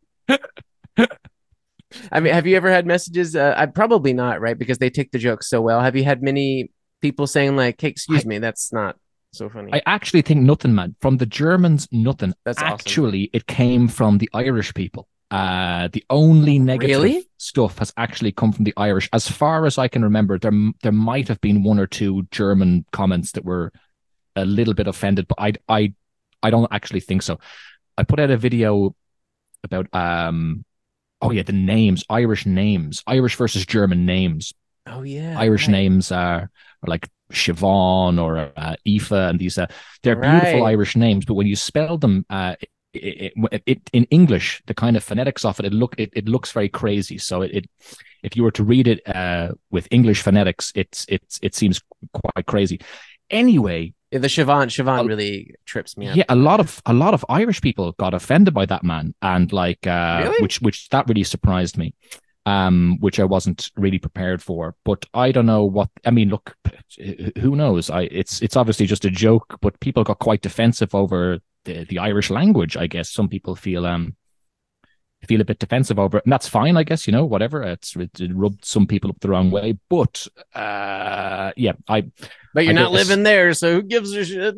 I mean, have you ever had messages? Uh, I probably not, right? Because they take the joke so well. Have you had many people saying like, hey, excuse I, me, that's not so funny? I actually think nothing, man. From the Germans, nothing. That's actually, awesome. It came from the Irish people. Uh, the only negative really? stuff has actually come from the Irish. As far as I can remember, there there might have been one or two German comments that were a little bit offended, but I I I don't actually think so. I put out a video about um oh yeah, the names, Irish names, Irish versus German names. Oh yeah, Irish right. names are, are like Siobhan or uh, Aoife, and these uh, they're right. beautiful Irish names, but when you spell them, uh, It, it, it in English, the kind of phonetics of it, it look it, it looks very crazy. So it, it if you were to read it uh, with English phonetics, it's it's it seems quite crazy. Anyway, Yeah, the Siobhan Siobhan A, really trips me up. yeah, a lot of a lot of Irish people got offended by that man, and like, uh, Really? which which that really surprised me, um, which I wasn't really prepared for. But I don't know what I mean. Look, who knows? I it's it's obviously just a joke, but people got quite defensive over the, the Irish language. I guess some people feel um feel a bit defensive over it, and that's fine. I guess, you know, whatever. It's it, it rubbed some people up the wrong way, but uh, yeah, I But you're I not guess living there, so who gives a shit?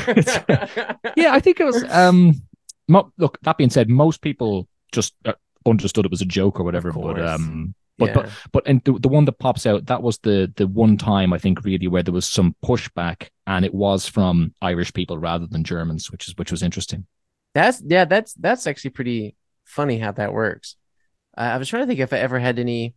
yeah, I think it was. Um, mo- look, that being said, most people just uh, understood it was a joke or whatever. Of But course. um, but but Yeah. but and the, the one that pops out, that was the the one time I think really where there was some pushback, and it was from Irish people rather than Germans, which is which was interesting. That's yeah, that's that's actually pretty funny how that works. Uh, I was trying to think if I ever had any.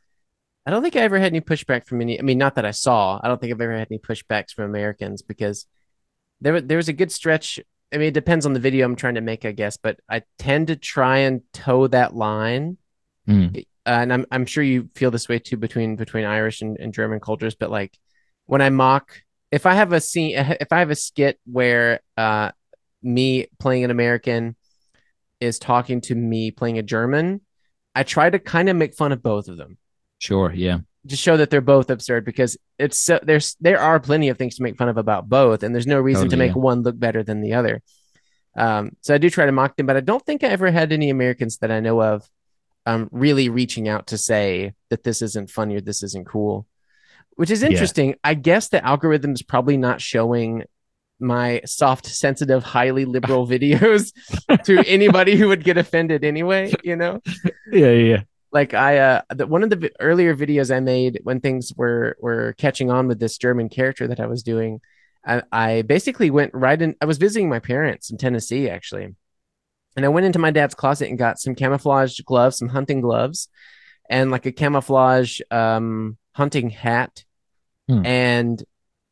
I don't think I ever had any pushback from any. I mean, not that I saw. I don't think I've ever had any pushbacks from Americans because there there was a good stretch. I mean, it depends on the video I'm trying to make, I guess, but I tend to try and toe that line. Mm, Uh, and I'm I'm sure you feel this way too between between Irish and, and German cultures. But like when I mock, if I have a scene, if I have a skit where uh me playing an American is talking to me playing a German, I try to kind of make fun of both of them. sure, yeah, Just show that they're both absurd because it's so there's there are plenty of things to make fun of about both, and there's no reason to totally, make yeah. one look better than the other. Um, so I do try to mock them, but I don't think I ever had any Americans that I know of um really reaching out to say that this isn't funny or this isn't cool, which is Yeah. interesting. I guess the algorithm is probably not showing my soft, sensitive, highly liberal videos to anybody who would get offended anyway, you know? Yeah, yeah, Like I uh the, one of the vi- earlier videos I made when things were were catching on with this German character that I was doing, I, I basically went right in. I was visiting my parents in Tennessee actually, and I went into my dad's closet and got some camouflage gloves, some hunting gloves, and like a camouflage um hunting hat, Hmm. and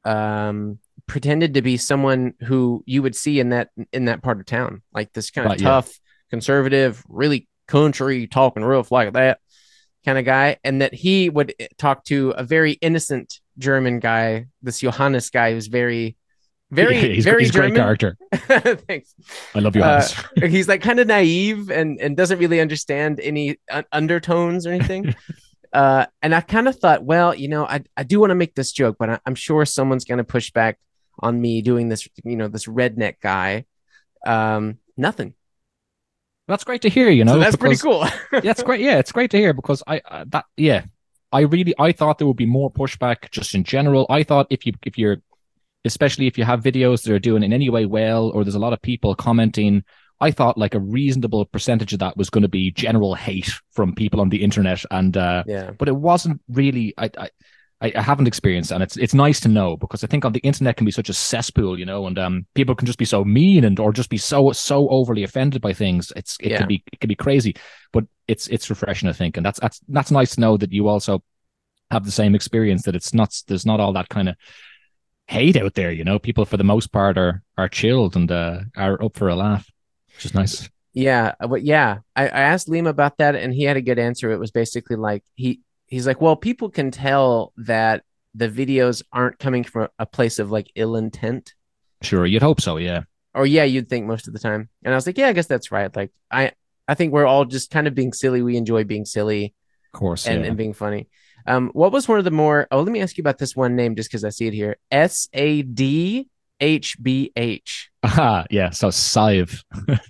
um pretended to be someone who you would see in that in that part of town, like this kind of Right, yeah. tough, conservative, really country, talking rough like that kind of guy, and that he would talk to a very innocent German guy, this Johannes guy who's very, Yeah, very, he's very he's a great German. character. Thanks. I love Uh, Johannes. he's like kind of naive and and doesn't really understand any un- undertones or anything. Uh, and I kind of thought, well, you know, I I do want to make this joke, but I, I'm sure someone's going to push back on me doing this, you know, this redneck guy. Um, nothing. That's great to hear, you So know, that's pretty because cool. yeah, it's great. Yeah, it's great to hear because I uh, that yeah, I really I thought there would be more pushback just in general. I thought if you if you're especially if you have videos that are doing in any way well, or there's a lot of people commenting, I thought like a reasonable percentage of that was going to be general hate from people on the internet, and uh, Yeah. but it wasn't really. I, I I haven't experienced, and it's it's nice to know because I think on the internet can be such a cesspool, you know, and um, people can just be so mean and or just be so so overly offended by things. It's it Yeah. can be it can be crazy, but it's it's refreshing, I think, and that's that's that's nice to know that you also have the same experience, that it's not there's not all that kind of hate out there, you know. People for the most part are are chilled and uh, are up for a laugh, which is nice. Yeah, uh, but yeah, I, I asked Liam about that, and he had a good answer. It was basically like he he's like, well, people can tell that the videos aren't coming from a place of like ill intent, Sure, you'd hope so, yeah. or yeah, you'd think most of the time. And I was like, yeah, I guess that's right. Like I I think we're all just kind of being silly. We enjoy being silly Of course, and yeah. and being funny. Um, what was one of the more? Oh, let me ask you about this one name just because I see it here. S A D H B H. Aha, yeah. So Sive.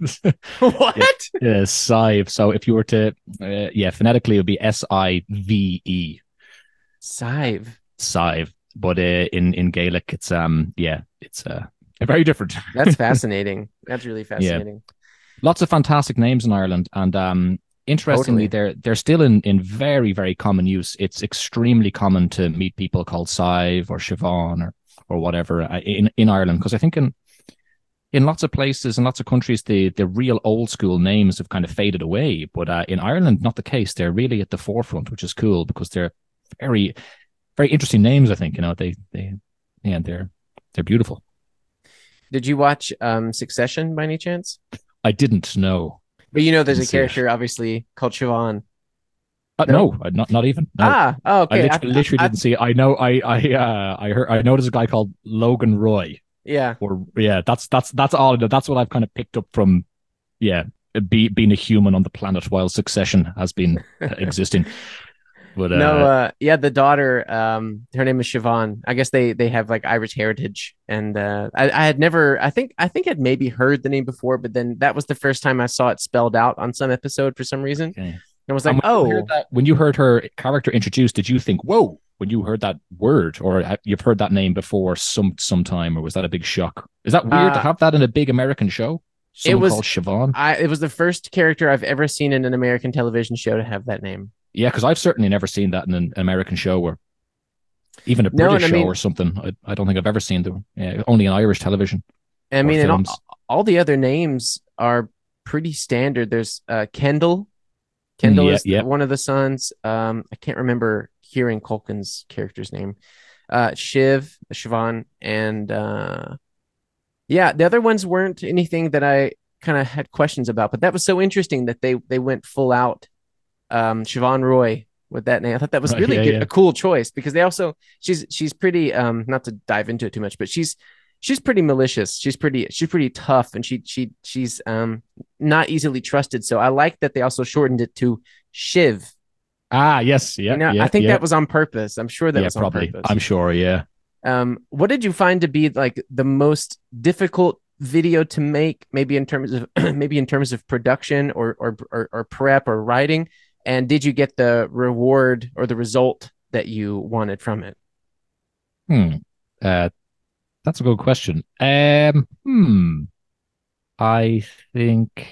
What? Yeah, yeah, Sive. So if you were to, uh, yeah, phonetically it would be S I V E, Sive. Sive. But uh, in in Gaelic, it's um, yeah, it's uh, very different. That's fascinating. That's really Yeah, fascinating. lots of fantastic names in Ireland, and um, interestingly, Totally. they're they're still in in very very common use. It's extremely common to meet people called Sive or Siobhan or or whatever uh, in in Ireland, because I think in in lots of places and lots of countries, the the real old school names have kind of faded away. But uh, in Ireland, not the case. They're really at the forefront, which is cool because they're very, very interesting names. I think, you know, they they yeah, they're they're beautiful. Did you watch um Succession by any chance? I didn't know. But you know, there's Didn't a see it. character obviously called Siobhan. Uh, No? no, uh, not not even. No, Ah, oh, I okay. I, literally, literally I, didn't see it. I know. I I uh, I heard. I know there's a guy called Logan Roy. Yeah. Or yeah, that's that's that's all. That's what I've kind of picked up from yeah, be, being a human on the planet while Succession has been uh, existing. But No, uh, uh yeah, the daughter, um, her name is Siobhan. I guess they they have like Irish heritage. And uh I, I had never I think I think I'd maybe heard the name before, but then that was the first time I saw it spelled out on some episode for some reason. And okay. I was And like, when you heard oh, that, when you heard her character introduced, did you think, "Whoa"? When you heard that word, or have, you've heard that name before some sometime, or was that a big shock? Is that weird to uh have that in a big American show? it Someone was called Siobhan? I it was the first character I've ever seen in an American television show to have that name. Yeah, because I've certainly never seen that in an American show, or even a No, and British I show mean or something. I, I don't think I've ever seen them. Yeah, only in Irish television I or mean and all, films. all the other names are pretty standard. There's uh Kendall. Mm, Kendall yeah, is yeah. one of the sons. Um, I can't remember Kieran Culkin's character's name. Uh, Shiv, Siobhan, and uh, yeah, the other ones weren't anything that I kind of had questions about. But that was so interesting that they they went full out. Um, Siobhan Roy with that name. I thought that was really Yeah, good, yeah. a cool choice because they also she's she's pretty um not to dive into it too much, but she's she's pretty malicious. She's pretty she's pretty tough, and she she she's um not easily trusted. So I like that they also shortened it to Shiv. Ah, yes, You yeah, know, I yeah, think yeah, that was on purpose. I'm sure that yeah. was on Probably, purpose. I'm sure. Yeah. Um, what did you find to be like the most difficult video to make, maybe in terms of maybe in terms of production or, or or or prep or writing? And did you get the reward or the result that you wanted from it? Hmm. Uh, that's a good question. Um. Hmm. I think.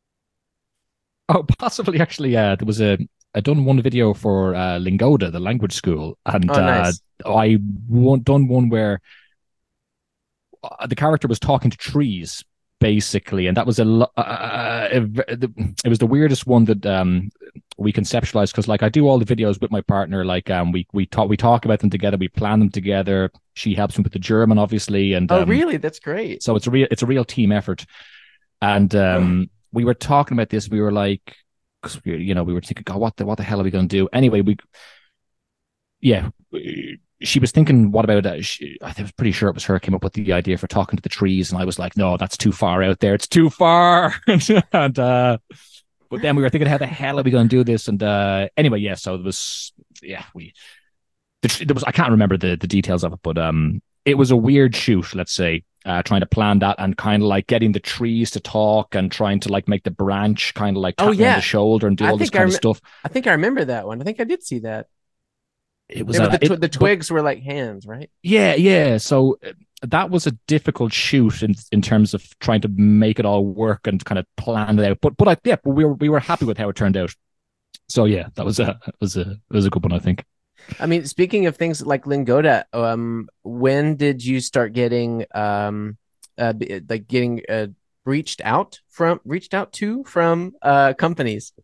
Oh, possibly actually. Uh, there was a. I done one video for uh, Lingoda, the language school, and Oh, uh, nice. I one, done one where uh, the character was talking to trees basically, and that was a uh, uh, it was the weirdest one that um we conceptualized because like I do all the videos with my partner, like um we we talk we talk about them together, we plan them together. She helps me with the German, obviously, and Oh, um really? That's great. so it's a real it's a real team effort. And um we were talking about this. We were like, because we, you know, we were thinking, God, what the what the hell are we going to do? Anyway, we yeah. She was thinking, what about uh, she, I was pretty sure it was her came up with the idea for talking to the trees, and I was like, no, that's too far out there. It's too far. and uh, but then we were thinking, how the hell are we going to do this? And uh, anyway, yeah. So it was, yeah, we the, there was I can't remember the the details of it, but um, it was a weird shoot, let's say, uh, trying to plan that and kind of like getting the trees to talk and trying to like make the branch kind of like Oh, tap me on yeah. the shoulder and do I all this think I kind of rem- stuff. I think I remember that one. I think I did see that. It was There was uh, the it, tw- the but twigs were like hands, right? yeah, yeah. So uh, that was a difficult shoot in in terms of trying to make it all work and kind of plan it out. But but I, yeah, but we were we were happy with how it turned out. So yeah, that was a was a it was a good one, I think. I mean, speaking of things like Lingoda, um, when did you start getting um, uh, like getting uh, reached out from reached out to from uh companies?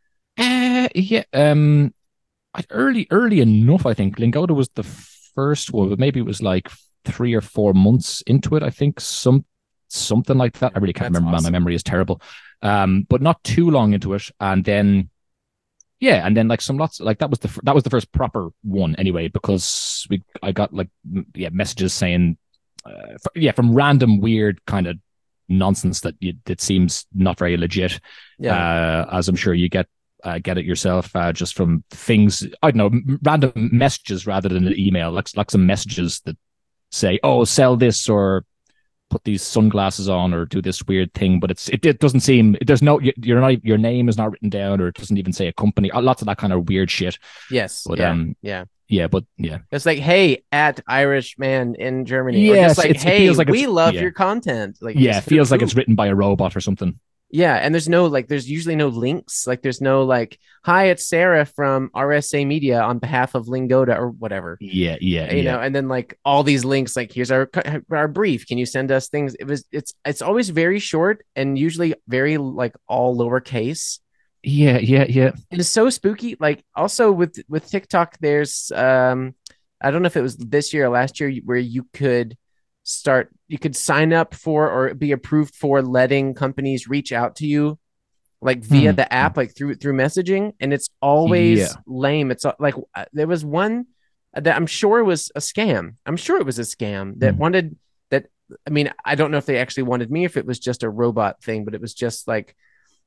Uh, yeah, um, early early enough, I think. Lingoda was the first one, but maybe it was like three or four months into it. I think some something like that. I really can't That's remember, man. My awesome. memory is terrible. Um, but not too long into it, and then yeah, and then like some lots like that was the that was the first proper one anyway, because we I got like yeah messages saying uh, yeah from random weird kind of nonsense that you, that seems not very legit, Yeah. uh, as I'm sure you get uh, get it yourself, uh, just from things I don't know, random messages rather than an email, like like some messages that say, oh, sell this or put these sunglasses on or do this weird thing, but it's it, it doesn't seem there's no you're not your name is not written down, or it doesn't even say a company. Lots of that kind of weird shit. Yes. But Yeah. um Yeah. yeah, but yeah, It's like, hey, at Irish man in Germany, or just yes, like, it's it hey, feels like we it's love yeah your content. Like, yeah, it just who, feels like who it's written by a robot or something. Yeah, and there's no like there's usually no links. Like there's no like, hi, it's Sarah from R S A Media on behalf of Lingoda or whatever. Yeah, yeah, You yeah. know, and then like all these links, like here's our our brief. Can you send us things? It was it's it's always very short and usually very like all lowercase. Yeah, yeah, yeah. It is so spooky. Like also with with TikTok, there's um I don't know if it was this year or last year where you could start you could sign up for or be approved for letting companies reach out to you like via Hmm. the app, like through through messaging, and it's Yeah. always lame. It's uh, like uh, there was one that I'm sure was a scam. I'm sure it was a scam that Hmm. wanted that I mean, I don't know if they actually wanted me, if it was just a robot thing, but it was just like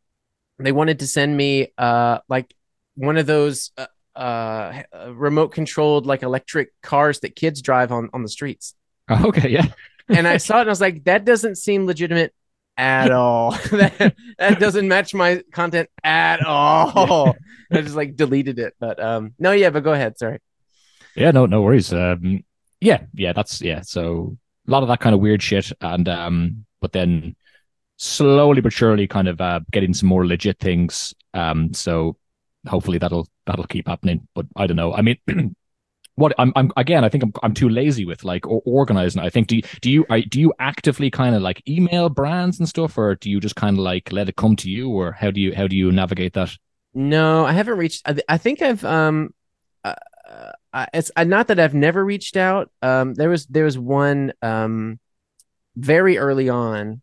they wanted to send me uh like one of those uh, uh remote controlled like electric cars that kids drive on on the streets. Oh, okay, yeah. And I saw it and I was like, that doesn't seem legitimate at all. that that doesn't match my content at Yeah. all. I just like deleted it. But um no, yeah, but go ahead. Sorry. Yeah, no, no worries. Um, yeah, yeah, that's yeah. So a lot of that kind of weird shit, and um, but then slowly but surely, kind of uh, getting some more legit things. Um, so hopefully that'll that'll keep happening. But I don't know. I mean, what I'm, I'm again, I think I'm I'm too lazy with like or organizing. I think do you, do you I, do you actively kind of like email brands and stuff, or do you just kind of like let it come to you, or how do you how do you navigate that? No, I haven't reached. I, I think I've um, uh, uh, it's uh, not that I've never reached out. Um, there was there was one um, very early on,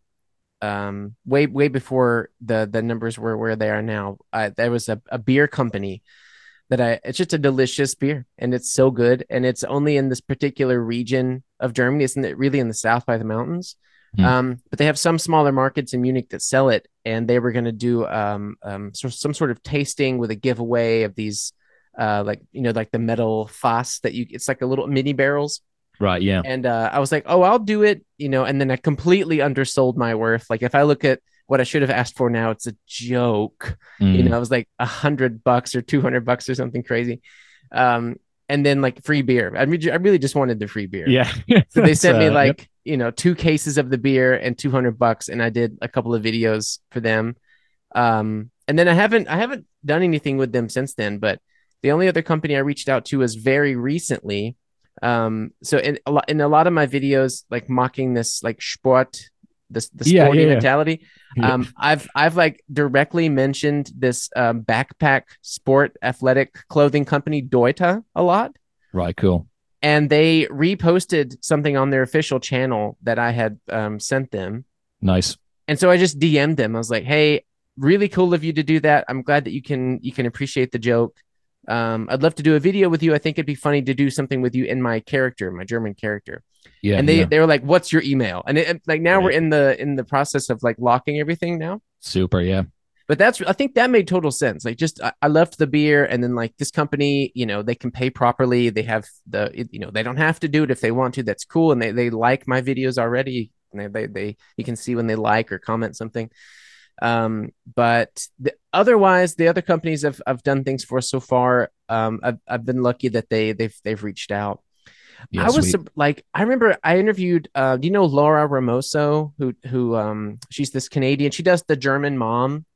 um, way way before the the numbers were where they are now. I, there was a, a beer company that I. It's just a delicious beer, and it's so good, and it's only in this particular region of Germany. Isn't it really in the south by the mountains? Hmm. Um, but they have some smaller markets in Munich that sell it, and they were going to do um, um, so, some sort of tasting with a giveaway of these, uh, like you know, like the metal Fass that you. It's like a little mini barrels, Right. Yeah. and uh, I was like, oh, I'll do it, you know. And then I completely undersold my worth. Like if I look at what I should have asked for now, it's a joke. You know, Mm. I was like a hundred bucks or two hundred bucks or something crazy. Um, and then like free beer. I, re- I really just wanted the free beer. Yeah. So they That's sent me uh. Yep. like, you know, two cases of the beer and two hundred bucks. And I did a couple of videos for them. Um, and then I haven't, I haven't done anything with them since then, but the only other company I reached out to was very recently. Um, so in a lot, in a lot of my videos, like mocking this, like sport, this, the Yeah. sporty Yeah. Yeah. mentality. Yep. Um, I've, I've like directly mentioned this, um, backpack sport athletic clothing company, Deuta, a lot, Right. Cool. and they reposted something on their official channel that I had um, sent them. Nice. And so I just D M'd them. I was like, "Hey, really cool of you to do that. I'm glad that you can you can appreciate the joke. Um, I'd love to do a video with you. I think it'd be funny to do something with you in my character, my German character." Yeah. And they Yeah. they were like, "What's your email?" And it, like now we're Great. in the in the process of like locking everything now. Super. Yeah. But that's I think that made total sense. Like just I, I left the beer, and then like this company, you know, they can pay properly. They have the you know they don't have to do it if they want to. That's cool, and they they like my videos already. And they they, they you can see when they like or comment something. Um, but the, otherwise, the other companies I've I've done things for so far, um, I've I've been lucky that they they've they've reached out. Yeah. I was Sweet. like, I remember I interviewed, uh, do you know Laura Ramoso, who who um she's this Canadian. She does the German mom.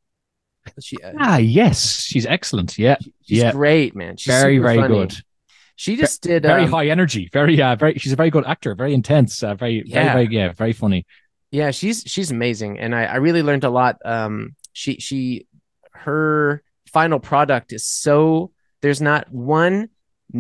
She uh, Ah, yes. She's excellent. Yeah. she- she's Yeah. great, man. She's Very, super very funny. good. She Ve- just did Very um high energy. Very, uh, very. She's a very good actor. Very intense. Uh, very, very, yeah, very. Yeah. Very funny. yeah, she's she's amazing, and I I really learned a lot. Um, she she her final product is so there's not one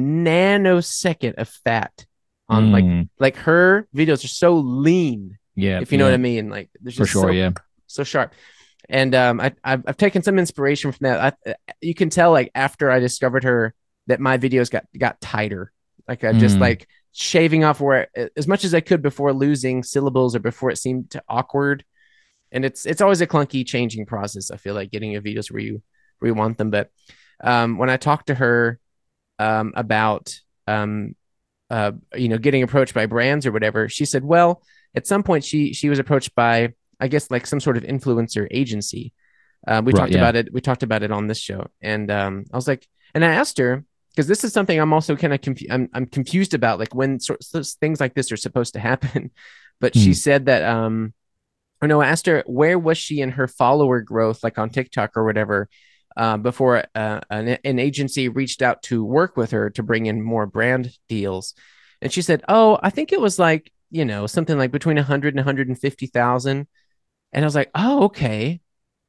nanosecond of fat on like Mm. like her videos are so lean, Yeah. if you know what Yeah. I mean. Like there's For just sure. so Yeah. so sharp. And um, I, I've, I've taken some inspiration from that. I, you can tell, like after I discovered her, that my videos got got tighter. Like I just Mm. like shaving off where as much as I could before losing syllables or before it seemed too awkward. And it's it's always a clunky changing process. I feel like getting your videos where you where you want them. But um, when I talked to her um, about um, uh, you know getting approached by brands or whatever, she said, well, at some point she she was approached by I guess like some sort of influencer agency. Uh, we Right. talked Yeah. about it. We talked about it on this show, and um, I was like, and I asked her because this is something I'm also kind of confu- I'm I'm confused about, like when sort of things like this are supposed to happen. But she Mm. said that um, or no, I asked her where was she in her follower growth, like on TikTok or whatever, uh, before uh, an, an agency reached out to work with her to bring in more brand deals, and she said, oh, I think it was like you know something like between one hundred and one hundred fifty thousand. And I was like, oh, okay.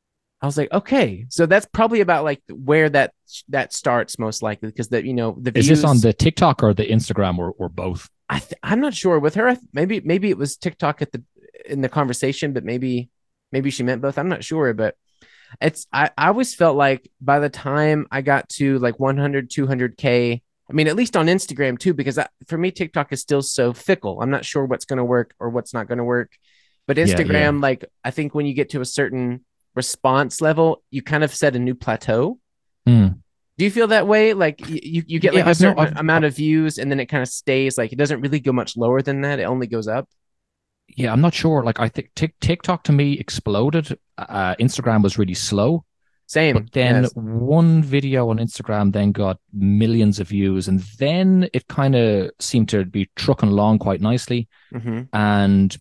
I was like, okay. So that's probably about like where that that starts most likely because the you know the Is this on views. the TikTok or the Instagram or, or both? I th- I'm not sure with her. Maybe maybe it was TikTok at the in the conversation, but maybe maybe she meant both. I'm not sure, but it's I I always felt like by the time I got to like one hundred, two hundred K, I mean, at least on Instagram too, because I, for me, TikTok is still so fickle. I'm not sure what's going to work or what's not going to work. But Yeah, yeah. Instagram, like, I think when you get to a certain response level, you kind of set a new plateau. Hmm. Do you feel that way? Like you, you get Yeah, like a I've no, certain I've amount of views and then it kind of stays like it doesn't really go much lower than that. It only goes up. yeah, I'm not sure. Like, I think Tik TikTok to me exploded. Uh, Instagram was really slow, but Same. then Yes. one video on Instagram then got millions of views, and then it kind of seemed to be trucking along quite nicely. Mm-hmm. And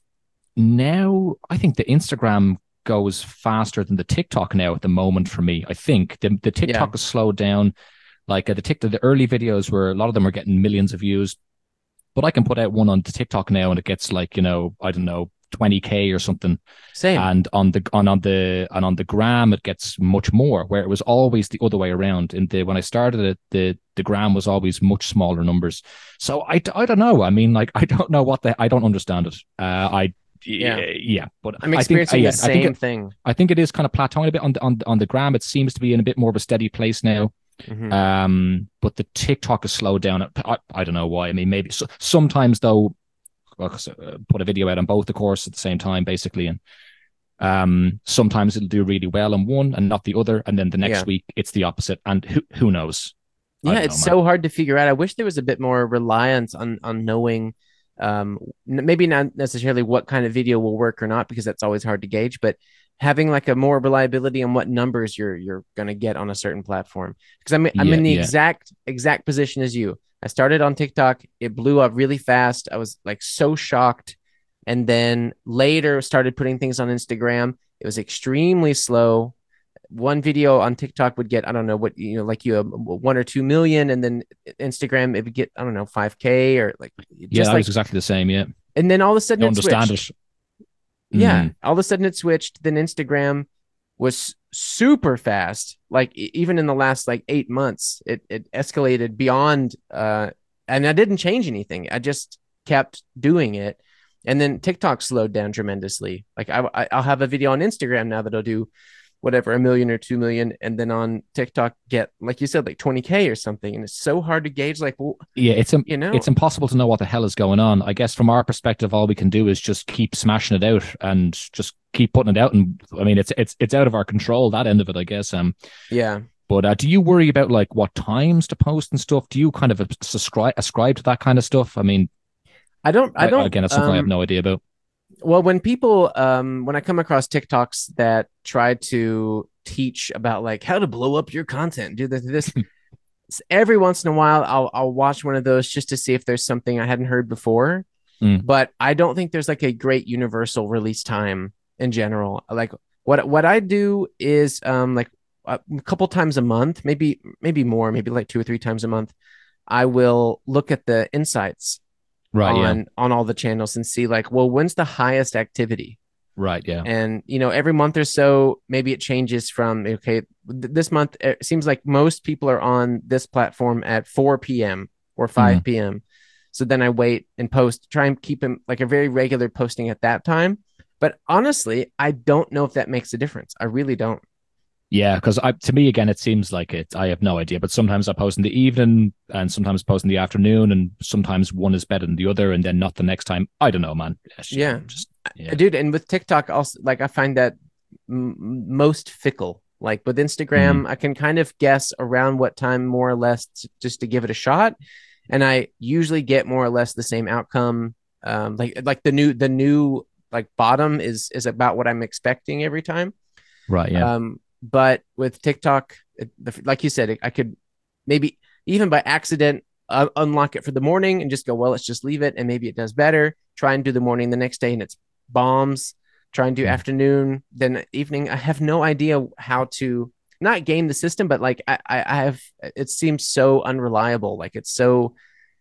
now I think the Instagram goes faster than the TikTok now at the moment for me. I think the the Yeah. TikTok has slowed down. Like uh, the TikTok, the early videos were a lot of them are getting millions of views, but I can put out one on the TikTok now and it gets like, you know, I don't know, twenty K or something. Same. And on the on, on the and on the gram it gets much more, where it was always the other way around. In the when I started it, the the gram was always much smaller numbers. So I, I don't know. I mean, like I don't know what the I don't understand it. Uh, I Yeah. yeah, but I'm I think uh, experiencing the yeah, I think same it, thing. I think it is kind of plateauing a bit on the on on the gram. It seems to be in a bit more of a steady place now. Mm-hmm. Um, but the TikTok has slowed down. I, I don't know why. I mean, maybe so, sometimes though, well, uh, put a video out on both the course at the same time, basically, and um, sometimes it'll do really well on one and not the other, and then the next Yeah. week it's the opposite. And who who knows? I Yeah, don't know, it's man. so hard to figure out. I wish there was a bit more reliance on on knowing um maybe not necessarily what kind of video will work or not because that's always hard to gauge, but having like a more reliability on what numbers you're you're going to get on a certain platform. Because I'm I'm Yeah, in the yeah, exact exact position as you. I started on TikTok, it blew up really fast. I was like so shocked. And then later started putting things on Instagram. It was extremely slow. One video on TikTok would get, I don't know what, you know, like you have one or two million, and then Instagram, it would get, I don't know, five K or like yeah. just I was like, exactly the same. Yeah, and then all of a sudden don't it understand switched. it. Yeah. Mm, All of a sudden it switched. Then Instagram was super fast. Like e- even in the last like eight months, it, it escalated beyond, uh, and I didn't change anything. I just kept doing it. And then TikTok slowed down tremendously. Like I, I I'll have a video on Instagram now that'll do whatever a million or two million, and then on TikTok get like you said like twenty K or something, and it's so hard to gauge. Like, well, yeah, it's um, you know, it's impossible to know what the hell is going on. I guess from our perspective, all we can do is just keep smashing it out and just keep putting it out. And I mean, it's it's it's out of our control, that end of it, I guess. Um, yeah. But uh, do you worry about like what times to post and stuff? Do you kind of subscribe ascribe to that kind of stuff? I mean, I don't I I, don't again, it's something I have um no idea about. well, when people um when I come across TikToks that try to teach about like how to blow up your content, do this this every once in a while I'll I'll watch one of those just to see if there's something I hadn't heard before. Mm, But I don't think there's like a great universal release time in general. Like what what I do is um like a couple times a month, maybe maybe more, maybe like two or three times a month, I will look at the insights right. Yeah. on on all the channels and see like, well, when's the highest activity? Right. Yeah. And you know, every month or so, maybe it changes from okay, this month it seems like most people are on this platform at four p.m. or Mm, five p.m. So then I wait and post, try and keep him like a very regular posting at that time. But honestly, I don't know if that makes a difference. I really don't. yeah. Because I, to me, again, it seems like it. I have no idea. But sometimes I post in the evening, and sometimes post in the afternoon, and sometimes one is better than the other, and then not the next time. I don't know, man. It's just, Yeah, just yeah. dude. And with TikTok, also like I find that m- most fickle. Like with Mm, Instagram, I can kind of guess around what time more or less t- just to give it a shot, and I usually get more or less the same outcome. Um, like like the new the new like bottom is is about what I'm expecting every time. right. Yeah. Um, but with TikTok, it, the, like you said, it, I could maybe even by accident uh, unlock it for the morning and just go, well, let's just leave it, and maybe it does better. Try and do the morning the next day, and it's bombs. Try and do Mm. afternoon, then evening. I have no idea how to not game the system, but like I, I, I have. It seems so unreliable. Like it's so,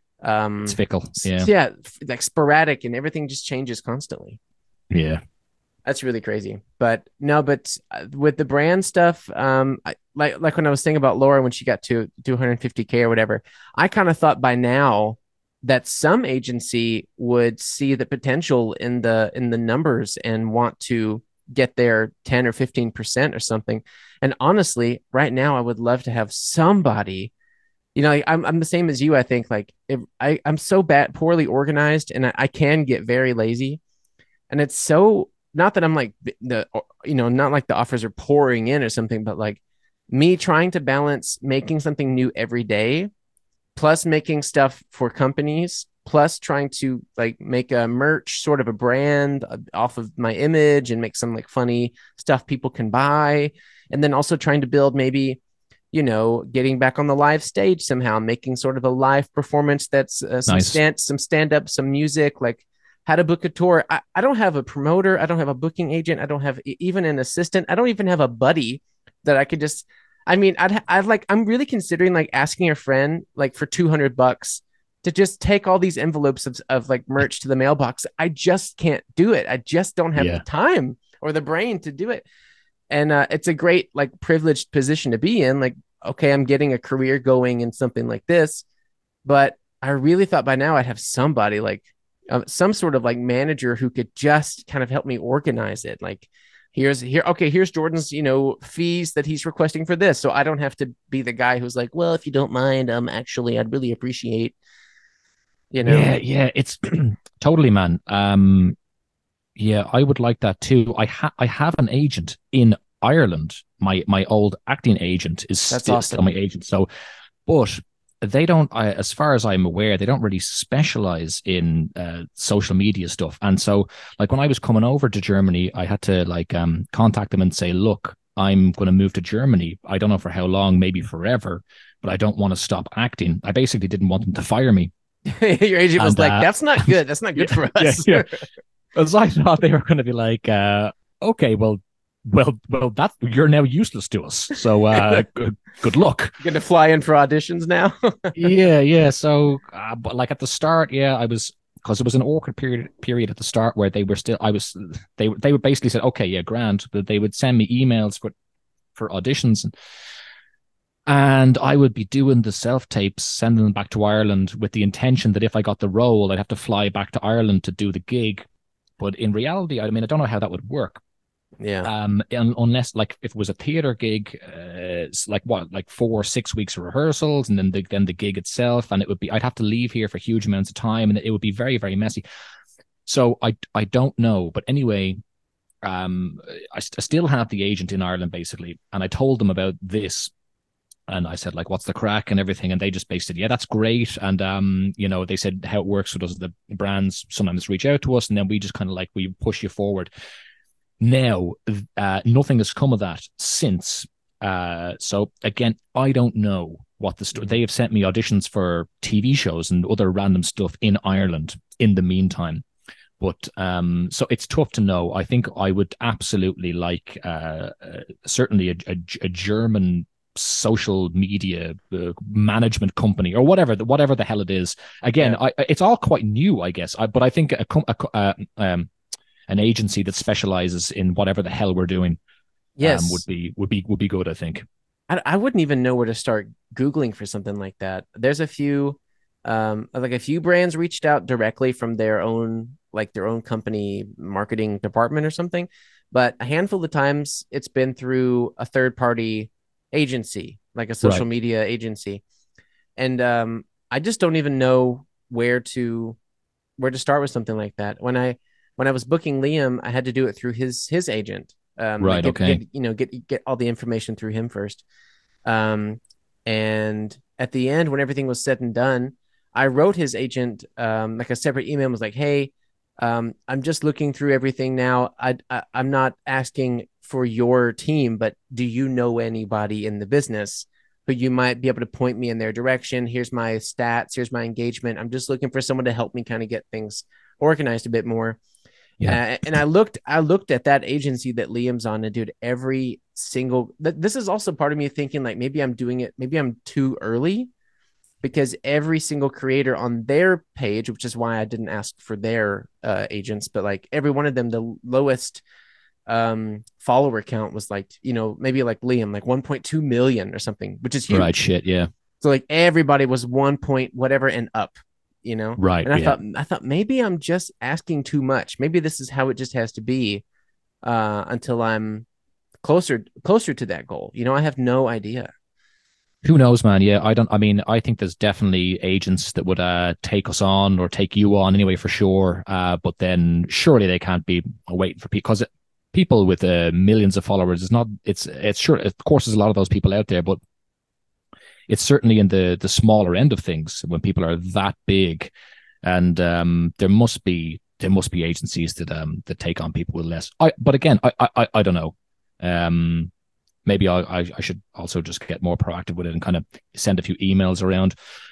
It's um, fickle. Yeah. yeah, like sporadic, and everything just changes constantly. Yeah. That's really crazy. But no, but uh, with the brand stuff, um, I, like like when I was saying about Laura when she got to two hundred fifty K or whatever, I kind of thought by now that some agency would see the potential in the in the numbers and want to get their ten or fifteen percent or something. And honestly, right now I would love to have somebody you know, like, I'm I'm the same as you. I think like if I I'm so bad, poorly organized, and I, I can get very lazy. And it's so not that I'm like the you know not like the offers are pouring in or something, but like me trying to balance making something new every day plus making stuff for companies plus trying to like make a merch sort of a brand uh, off of my image and make some like funny stuff people can buy, and then also trying to build maybe you know getting back on the live stage somehow, making sort of a live performance that's uh, some Nice. stand some stand up, some music, like how to book a tour. I, I don't have a promoter, I don't have a booking agent, I don't have e- even an assistant, I don't even have a buddy that I could just, I mean, I'd, I'd like, I'm really considering like asking a friend like for two hundred bucks to just take all these envelopes of, of like merch to the mailbox. I just can't do it. I just don't have the Yeah. time or the brain to do it. And uh, it's a great, like, privileged position to be in. Like, okay, I'm getting a career going in something like this, but I really thought by now I'd have somebody like uh, some sort of like manager who could just kind of help me organize it. Like, here's here, okay, here's Jordan's, you know, fees that he's requesting for this. So I don't have to be the guy who's like, well, if you don't mind, um, actually, I'd really appreciate, you know. Yeah, yeah, it's totally, man. Um, yeah, I would like that too. I ha I have an agent in Ireland. My my old acting agent is That's still still awesome. my agent. So, but they don't, I, as far as I'm aware, they don't really specialize in uh, social media stuff. And so, like when I was coming over to Germany, I had to like um contact them and say, look, I'm going to move to Germany. I don't know for how long, maybe forever, but I don't want to stop acting. I basically didn't want them to fire me. Your agent was And like, uh, that's not good. That's not good yeah, for yeah, us. yeah. Because I thought they were going to be like, uh, okay, well, well, well, that you're now useless to us. So uh, good, good luck. You're gonna fly in for auditions now. Yeah, yeah. So, uh, but like at the start, yeah, I was because it was an awkward period period at the start where they were still. I was they they would basically said, okay, yeah, grand, but they would send me emails for for auditions and. And I would be doing the self tapes, sending them back to Ireland with the intention that if I got the role, I'd have to fly back to Ireland to do the gig. But in reality, I mean, I don't know how that would work. Yeah. Um, unless like if it was a theater gig, uh, it's like what, like four or six weeks of rehearsals, and then the then the gig itself, and it would be I'd have to leave here for huge amounts of time, and it would be very very messy. So I I don't know, but anyway, um, I, st- I still have the agent in Ireland basically, and I told them about this, and I said, like, what's the crack and everything. And they just basically, yeah, that's great. And, um, you know, they said how it works with us, the brands sometimes reach out to us and then we just kind of like, we push you forward. Now, uh, nothing has come of that since. Uh, so again, I don't know what the story, they have sent me auditions for T V shows and other random stuff in Ireland in the meantime. But um, so it's tough to know. I think I would absolutely like uh, uh, certainly a, a, a German social media uh, management company or whatever the, whatever the hell it is. Again, Yeah. I, it's all quite new, I guess. I, but I think a, a, uh, um, an agency that specializes in whatever the hell we're doing um, would Yes. be would be would be good. I think. I, I wouldn't even know where to start Googling for something like that. There's a few, um, like a few brands reached out directly from their own, like their own company marketing department or something. But a handful of times it's been through a third party agency, like a social Right. media agency. And um, I just don't even know where to where to start with something like that. When I when I was booking Liam, I had to do it through his his agent. Um, like Right. get Okay. get you know get get all the information through him first. Um, and at the end, when everything was said and done, I wrote his agent um, like a separate email. Was like, hey, um, I'm just looking through everything now. I, I I'm not asking for your team, but do you know anybody in the business who you might be able to point me in their direction? Here's my stats. Here's my engagement. I'm just looking for someone to help me kind of get things organized a bit more. Yeah. Uh, and I looked, I looked at that agency that Liam's on, and dude, every single. Th- this is also part of me thinking like maybe I'm doing it, maybe I'm too early because every single creator on their page, which is why I didn't ask for their uh, agents, but like every one of them, the lowest um follower count was like you know maybe like Liam, like one point two million or something, which is Right. huge. Shit. Yeah. So like everybody was one point whatever and up, you know. Right. And I Yeah. thought I thought maybe I'm just asking too much. Maybe this is how it just has to be uh until I'm closer closer to that goal. You know, I have no idea. Who knows, man? Yeah, I don't. I mean, I think there's definitely agents that would uh, take us on or take you on anyway, for sure. Uh, but then surely they can't be waiting for people because people with uh, millions of followers is not. It's it's sure. Of course, there's a lot of those people out there, but it's certainly in the the smaller end of things when people are that big, and um, there must be there must be agencies that um that take on people with less. I but again, I I I don't know. Um, maybe I, I I should also just get more proactive with it and kind of send a few emails around.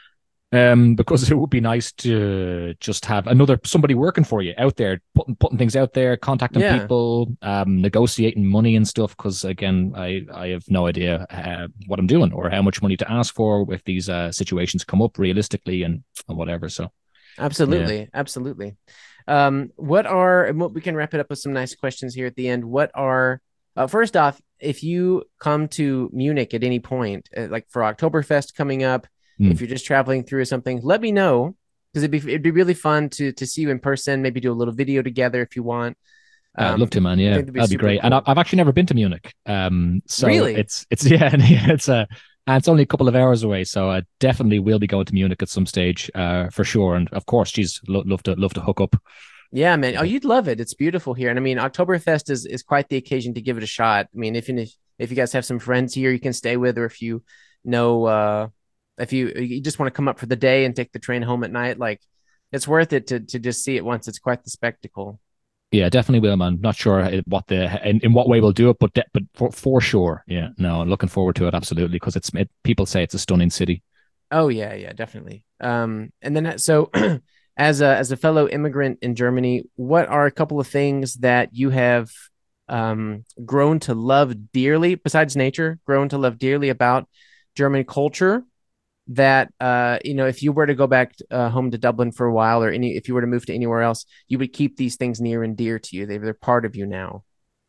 Um, because it would be nice to just have another somebody working for you out there, putting putting things out there, contacting Yeah. people, um, negotiating money and stuff. Because again, I I have no idea uh, what I'm doing or how much money to ask for if these uh, situations come up realistically and, and whatever. So Absolutely, yeah. absolutely. Um, what are and what we can wrap it up with some nice questions here at the end. What are uh, first off, if you come to Munich at any point, uh, like for Oktoberfest coming up, Mm. if you're just traveling through or something, let me know because it'd be it'd be really fun to to see you in person. Maybe do a little video together if you want. Uh, I'd love Um, to, man. I Yeah, think that'd be that'd be super great. And I, cool. I've actually never been to Munich. Um, so Really? it's it's yeah, it's a and it's only a couple of hours away. So I definitely will be going to Munich at some stage, uh, for sure. And of course, she's lo- love to love to hook up. Yeah, man. Oh, you'd love it. It's beautiful here. And I mean, Oktoberfest is is quite the occasion to give it a shot. I mean, if you if you guys have some friends here you can stay with, or if you know uh if you you just want to come up for the day and take the train home at night, like it's worth it to to just see it once. It's quite the spectacle. Yeah, definitely will, man. Not sure what the in, in what way we'll do it, but de- but for for sure, yeah. No, I'm looking forward to it absolutely because it's it, people say it's a stunning city. Oh yeah, yeah, definitely. Um, and then so as a as a fellow immigrant in Germany, what are a couple of things that you have um grown to love dearly besides nature, grown to love dearly about German culture that uh you know if you were to go back uh, home to Dublin for a while or any if you were to move to anywhere else, you would keep these things near and dear to you. They, they're part of you now.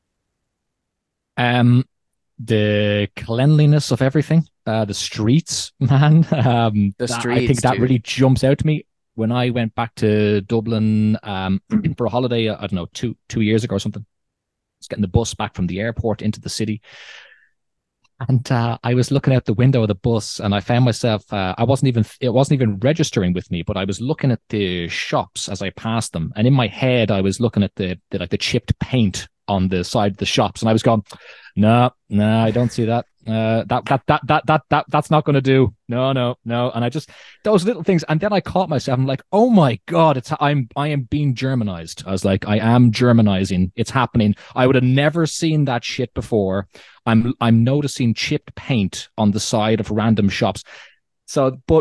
Um, the cleanliness of everything, uh, the streets, man. Um, The that, I think streets, that really dude. jumps out to me. When I went back to Dublin um, for a holiday, I don't know, two two years ago or something. I was getting the bus back from the airport into the city, and uh, I was looking out the window of the bus, and I found myself. Uh, I wasn't even. It wasn't even registering with me, but I was looking at the shops as I passed them, and in my head, I was looking at the, the like the chipped paint on the side of the shops, and I was going, "No, no, I don't see that. Uh, that that that that that that that's not going to do. No, no, no." And I just those little things, and then I caught myself. I'm like, "Oh my god, it's I'm I am being Germanized." I was like, "I am Germanizing. It's happening. I would have never seen that shit before." I'm I'm noticing chipped paint on the side of random shops. So, but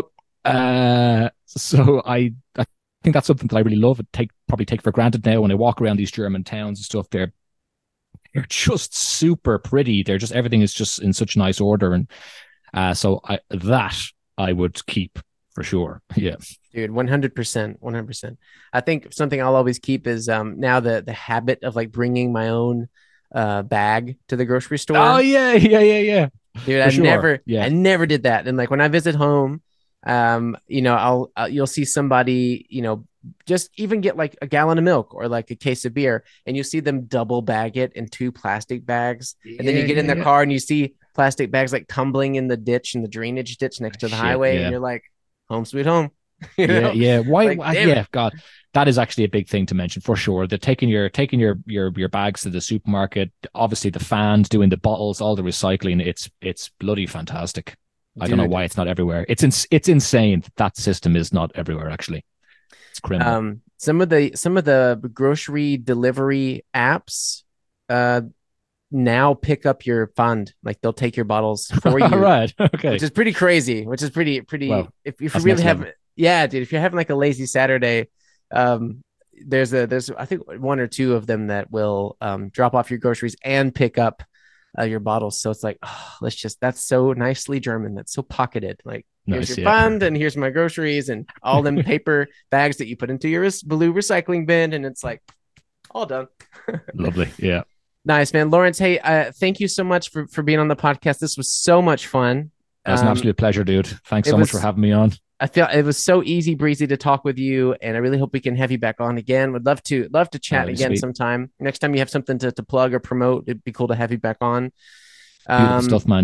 uh, so I I think that's something that I really love and take probably take for granted now when I walk around these German towns and stuff. They're they're just super pretty. They're just everything is just in such nice order, and uh, so I that I would keep for sure. Yeah. Dude, one hundred percent, one hundred percent. I think something I'll always keep is um now the the habit of like bringing my own uh bag to the grocery Oh store. yeah, yeah, yeah, yeah. Dude, For I sure. never Yeah. I never did that. And like when I visit home, um, you know, I'll, I'll you'll see somebody, you know, just even get like a gallon of milk or like a case of beer, and you see them double bag it in two plastic bags. And then you Yeah, get in yeah, their yeah. car and you see plastic bags like tumbling in the ditch in the drainage ditch next to the Shit. highway, and Yeah. you're like, home sweet home. You Yeah, know, yeah. Why? like why- damn it. Yeah, God, that is actually a big thing to mention for sure. The taking your taking your your your bags to the supermarket, obviously the fans doing the bottles, all the recycling. It's it's bloody fantastic. I don't know Dude. why it's not everywhere. It's in, it's insane that, that system is not everywhere. Actually, it's criminal. Um, some of the some of the grocery delivery apps uh now pick up your fund. Like they'll take your bottles for All you, right. which Okay. is pretty crazy, which is pretty pretty Well, if, if you that's really next level. have yeah, dude, if you're having like a lazy Saturday, um there's a there's I think one or two of them that will um drop off your groceries and pick up uh, your bottles. So it's like, oh, let's just that's so nicely German. That's so pocketed. Like here's your Nice. Yeah. fund and here's my groceries and all them paper bags that you put into your blue recycling bin, and it's like all done. Lovely. Yeah. Nice, man. Lawrence, hey, uh, thank you so much for, for being on the podcast. This was so much fun. That was an Um, absolute pleasure, dude. Thanks it so much for was, having me on. I feel it was so easy breezy to talk with you, and I really hope we can have you back on again. Would love to, love to Oh, chat that'd be again sweet. sometime. Next time you have something to, to plug or promote, it'd be cool to have you back on. Beautiful Um, stuff, man. Yeah.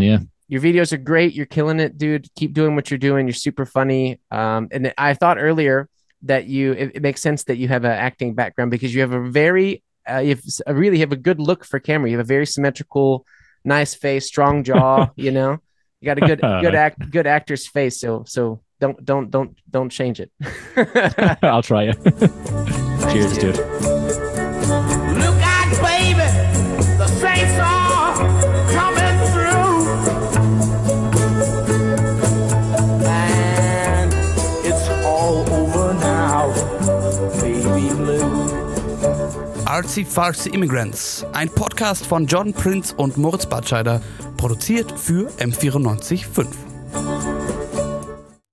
Your videos are great. You're killing it, dude. Keep doing what you're doing. You're super funny. Um, and I thought earlier that you, it, it makes sense that you have an acting background because you have a very, uh, you have a really have a good look for camera. You have a very symmetrical, nice face, strong jaw. You know, you got a good, good act, good actor's face. So, so don't, don't, don't, don't change it. I'll try it. Cheers, dude. Look out, baby. The saints are coming through. And it's all over now, baby blue. Artsy Fartsy Immigrants, ein Podcast von John Prinz und Moritz Batscheider, produziert für M vierundneunzig Komma fünf.